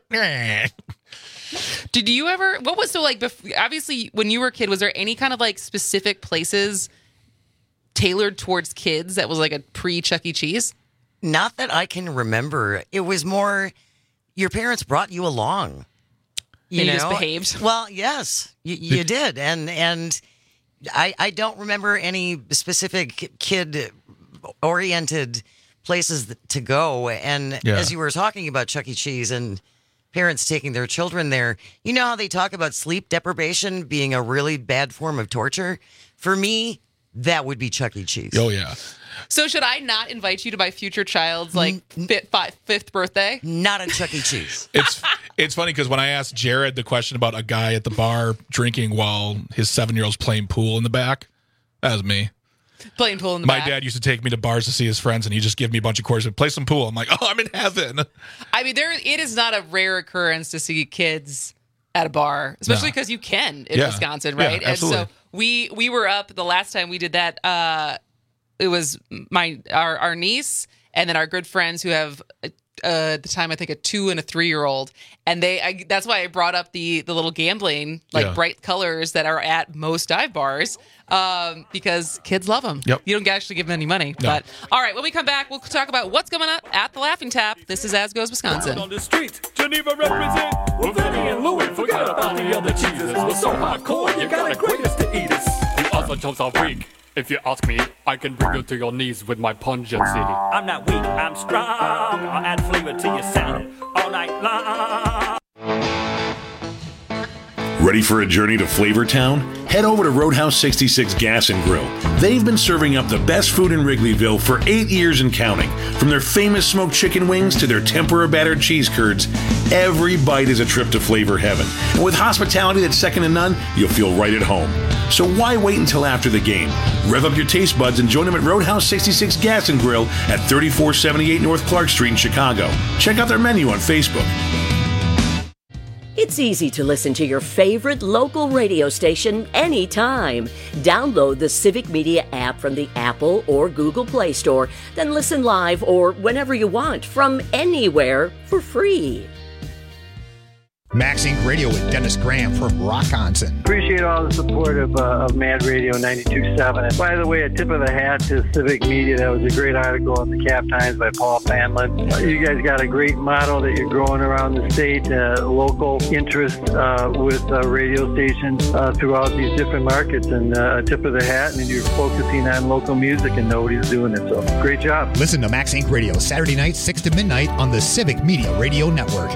Did you ever, obviously when you were a kid, was there any kind of like specific places tailored towards kids that was like a pre-Chuck E. Cheese? Not that I can remember. It was more your parents brought you along. You just behaved? Well, yes, you did. And I don't remember any specific kid-oriented places to go. And as you were talking about Chuck E. Cheese and parents taking their children there, you know how they talk about sleep deprivation being a really bad form of torture? For me, that would be Chuck E. Cheese. Oh, yeah. So should I not invite you to my future child's fifth birthday? Not a Chuck E. Cheese. It's funny because when I asked Jared the question about a guy at the bar drinking while his 7-year-old's playing pool in the back, that was me. Playing pool in the back. back. My dad used to take me to bars to see his friends, and he just give me a bunch of quarters and play some pool. I'm like, oh, I'm in heaven. I mean, it is not a rare occurrence to see kids at a bar, especially because you can in Wisconsin, right? Yeah, absolutely. And so we were up the last time we did that. It was our niece and then our good friends who have at the time I think a 2 and a 3-year-old, and that's why I brought up the little gambling bright colors that are at most dive bars because kids love them. Yep. You don't actually give them any money. No. But all right, when we come back, we'll talk about what's going on at the Laughing Tap. This is As Goes Wisconsin. On the streets, Geneva represent. Well, Vinny and Louie, forget about the other cheeses. We're so hardcore, you got the greatest to eat us. The other chumps are weak. If you ask me, I can bring you to your knees with my pungency. I'm not weak, I'm strong. I'll add flavor to your salad all night long. Ready for a journey to Flavortown? Head over to Roadhouse 66 Gas and Grill. They've been serving up the best food in Wrigleyville for 8 years and counting. From their famous smoked chicken wings to their tempura battered cheese curds, every bite is a trip to flavor heaven. And with hospitality that's second to none, you'll feel right at home. So why wait until after the game? Rev up your taste buds and join them at Roadhouse 66 Gas and Grill at 3478 North Clark Street in Chicago. Check out their menu on Facebook. It's easy to listen to your favorite local radio station anytime. Download the Civic Media app from the Apple or Google Play Store, then listen live or whenever you want from anywhere for free. Max Inc. Radio with Dennis Graham from Rockonson. Appreciate all the support of Mad Radio 92.7. And by the way, a tip of the hat to Civic Media. That was a great article in the Cap Times by Paul Fanlin. You guys got a great model that you're growing around the state, local interest with radio stations throughout these different markets. And a tip of the hat, and you're focusing on local music and nobody's doing it. So great job. Listen to Max Inc. Radio Saturday nights 6 to midnight on the Civic Media Radio Network.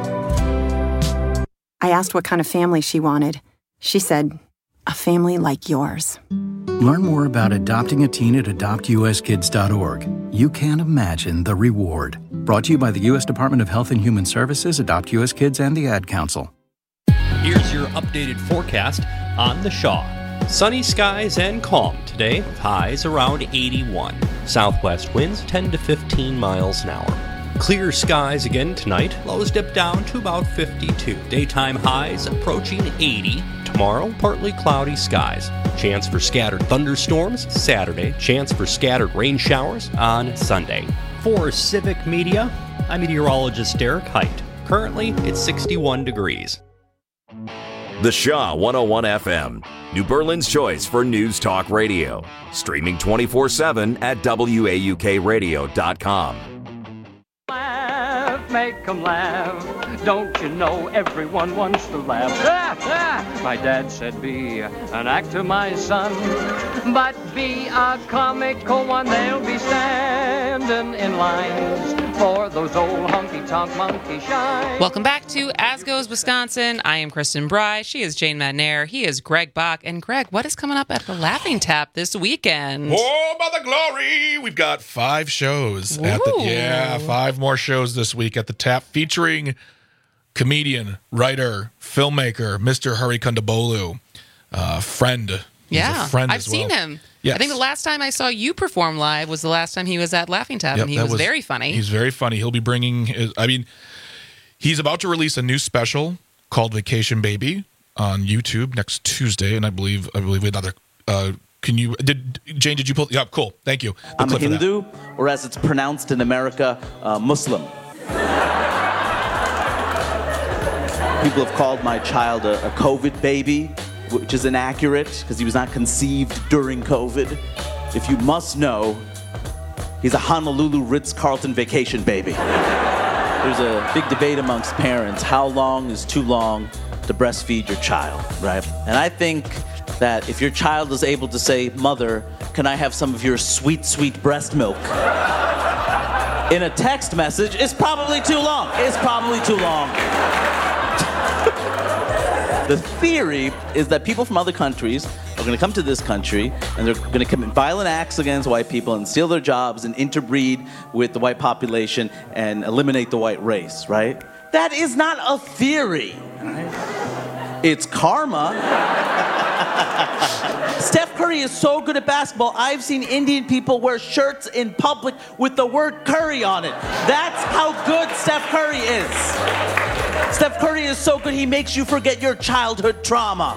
I asked what kind of family she wanted. She said, a family like yours. Learn more about adopting a teen at adoptuskids.org. You can't imagine the reward. Brought to you by the U.S. Department of Health and Human Services, Adopt U.S. Kids, and the Ad Council. Here's your updated forecast on the Shaw. Sunny skies and calm today, highs around 81. Southwest winds 10 to 15 miles an hour. Clear skies again tonight. Lows dip down to about 52. Daytime highs approaching 80. Tomorrow, partly cloudy skies. Chance for scattered thunderstorms Saturday. Chance for scattered rain showers on Sunday. For Civic Media, I'm meteorologist Derek Height. Currently, it's 61 degrees. The Shaw 101 FM, New Berlin's choice for news talk radio. Streaming 24/7 at WAUKradio.com. Laugh, make 'em laugh. Don't you know everyone wants to laugh? My dad said, be an actor, my son, but be a comical one. They'll be standing in lines for those old honky-tonk monkey shines. Welcome back to As Goes Wisconsin. I am Kristen Bry. She is Jane Madnair. He is Greg Bach. And Greg, what is coming up at the Laughing Tap this weekend? Oh, Mother Glory! We've got 5 shows. At the 5 more shows this week at the Tap featuring comedian, writer, filmmaker, Mr. Hari Kondabolu, friend. Yeah, He's a friend I've as well. seen him. Yes. I think the last time I saw you perform live was the last time he was at Laughing Tap, and he was very funny. He's very funny. He'll be bringing, he's about to release a new special called Vacation Baby on YouTube next Tuesday, and I believe another. Jane, did you pull? Yeah, cool. Thank you. I'm a Hindu, or as it's pronounced in America, Muslim. People have called my child a COVID baby, which is inaccurate because he was not conceived during COVID. if you must know, he's a Honolulu Ritz-Carlton vacation baby. There's a big debate amongst parents. How long is too long to breastfeed your child, right? And I think that if your child is able to say, Mother, can I have some of your sweet, sweet breast milk? In a text message, it's probably too long. It's probably too long. The theory is that people from other countries are going to come to this country and they're going to commit violent acts against white people and steal their jobs and interbreed with the white population and eliminate the white race, right? That is not a theory. Right? It's karma. Steph Curry is so good at basketball, I've seen Indian people wear shirts in public with the word curry on it. That's how good Steph Curry is. Steph Curry is so good, he makes you forget your childhood trauma.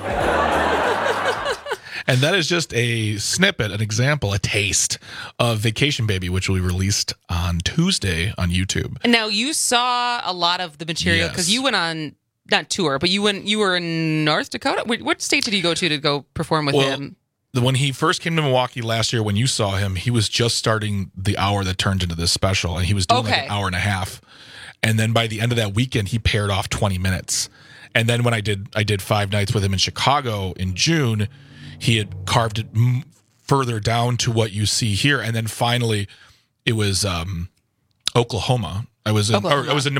And that is just a snippet, an example, a taste of Vacation Baby, which will be released on Tuesday on YouTube. And now you saw a lot of the material because you went on, not tour, but you were in North Dakota. What state did you go to go perform with him? When he first came to Milwaukee last year, when you saw him, he was just starting the hour that turned into this special, and he was doing like an hour and a half. And then by the end of that weekend, he paired off 20 minutes. And then when I did 5 nights with him in Chicago in June, he had carved it further down to what you see here. And then finally, it was Oklahoma. I was in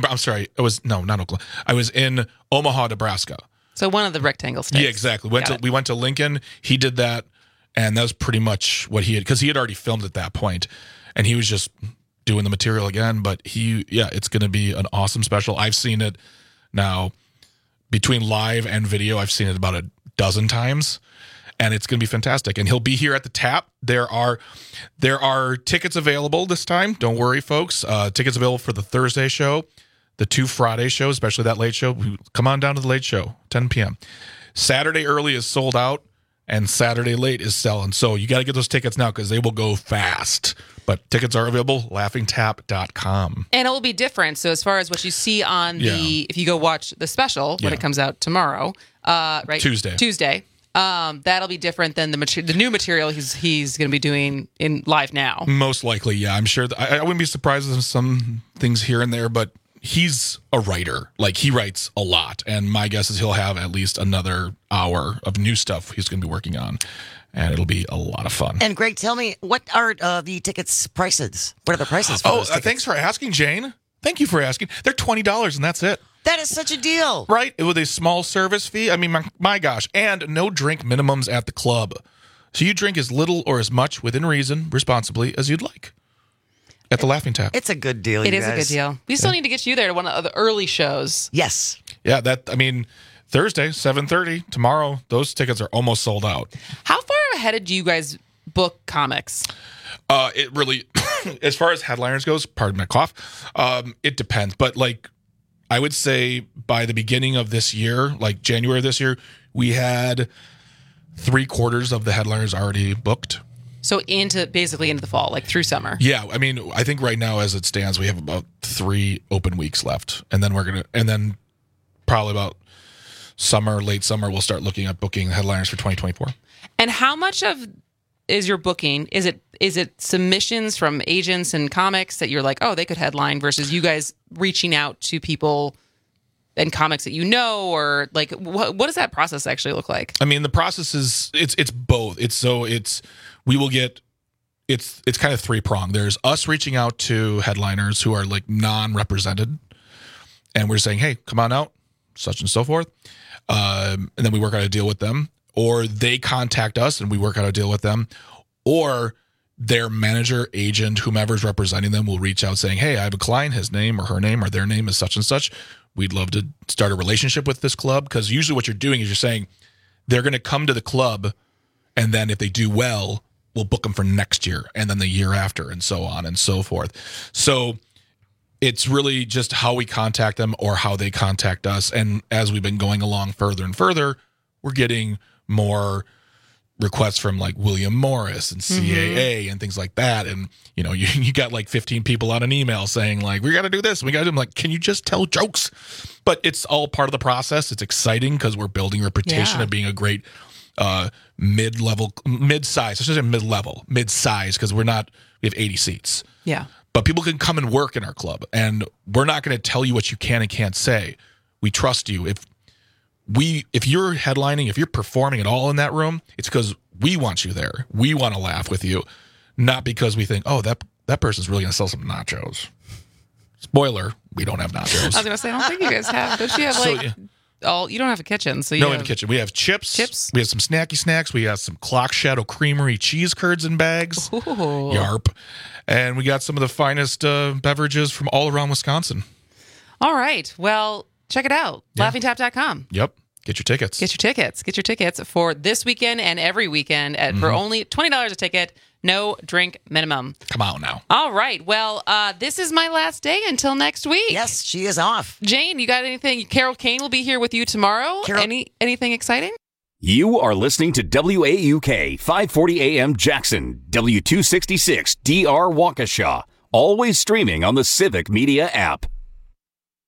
Omaha, Nebraska. So one of the rectangle states. Yeah, exactly. We went to Lincoln. He did that, and that was pretty much what he had, because he had already filmed at that point, and he was just doing the material again. But it's going to be an awesome special. I've seen it now between live and video. I've seen it about a dozen times, and it's going to be fantastic. And he'll be here at the Tap. There are tickets available this time. Don't worry, folks. Tickets available for the Thursday show, the 2 Friday shows, especially that late show. Come on down to the late show, 10 p.m. Saturday early is sold out, and Saturday late is selling. So you got to get those tickets now because they will go fast. But tickets are available, laughingtap.com. And it will be different. So as far as what you see on if you go watch the special when it comes out tomorrow, right? Tuesday. That'll be different than the new material he's going to be doing in live now. Most likely, yeah. I'm sure. I wouldn't be surprised with some things here and there, but he's a writer. Like, he writes a lot, and my guess is he'll have at least another hour of new stuff he's going to be working on, and it'll be a lot of fun. And Greg, tell me, what are the tickets prices? What are the prices for those tickets? Thanks for asking, Jane. Thank you for asking. They're $20, and that's it. That is such a deal. Right? With a small service fee. I mean, my gosh. And no drink minimums at the club. So you drink as little or as much within reason, responsibly, as you'd like at the Laughing Tap. It's a good deal, It is a good deal. We still need to get you there to one of the early shows. Yes. Yeah, Thursday, 7:30, tomorrow, those tickets are almost sold out. How far ahead do you guys book comics? It really, as far as headliners goes, pardon my cough, it depends. But I would say by the beginning of this year, like January of this year, we had 3/4 of the headliners already booked. So basically into the fall, like through summer. Yeah, I think right now as it stands, we have about 3 open weeks left, and then probably about late summer, we'll start looking at booking headliners for 2024. And how much of is your booking? Is it submissions from agents and comics that you're like, oh, they could headline, versus you guys reaching out to people and comics that you know, or like what does that process actually look like? The process is it's both. It's kind of 3-pronged. There's us reaching out to headliners who are like non-represented, and we're saying, hey, come on out, such and so forth, and then we work out a deal with them. Or they contact us and we work out a deal with them, or their manager, agent, whomever's representing them will reach out saying, hey, I have a client, his name or her name or their name is such and such. We'd love to start a relationship with this club. Because usually what you're doing is you're saying they're going to come to the club, and then if they do well, we'll book them for next year and then the year after, and so on and so forth. So it's really just how we contact them or how they contact us. And as we've been going along further and further, we're getting more requests from like William Morris and CAA and things like that. And, you got like 15 people on an email saying like, we got to do this. We got to do. I'm like, can you just tell jokes? But it's all part of the process. It's exciting because we're building a reputation of being a great mid-size. I should say mid-size, because we have 80 seats. Yeah. But people can come and work in our club, and we're not going to tell you what you can and can't say. We trust you. If you're headlining, if you're performing at all in that room, it's because we want you there. We want to laugh with you, not because we think, oh, that person's really going to sell some nachos. Spoiler, we don't have nachos. I was going to say, I don't think you guys have. Don't you have you don't have a kitchen. So we have a kitchen. We have chips. We have some snacky snacks. We have some Clock Shadow Creamery cheese curds in bags. Ooh. Yarp. And we got some of the finest beverages from all around Wisconsin. All right. Well, check it out. Yeah. LaughingTap.com. Yep. Get your tickets. Get your tickets for this weekend and every weekend for only $20 a ticket. No drink minimum. Come on now. All right. Well, this is my last day until next week. Yes, she is off. Jane, you got anything? Carol Kane will be here with you tomorrow. Anything exciting? You are listening to WAUK 540 AM Jackson, W266 DR Waukesha. Always streaming on the Civic Media app.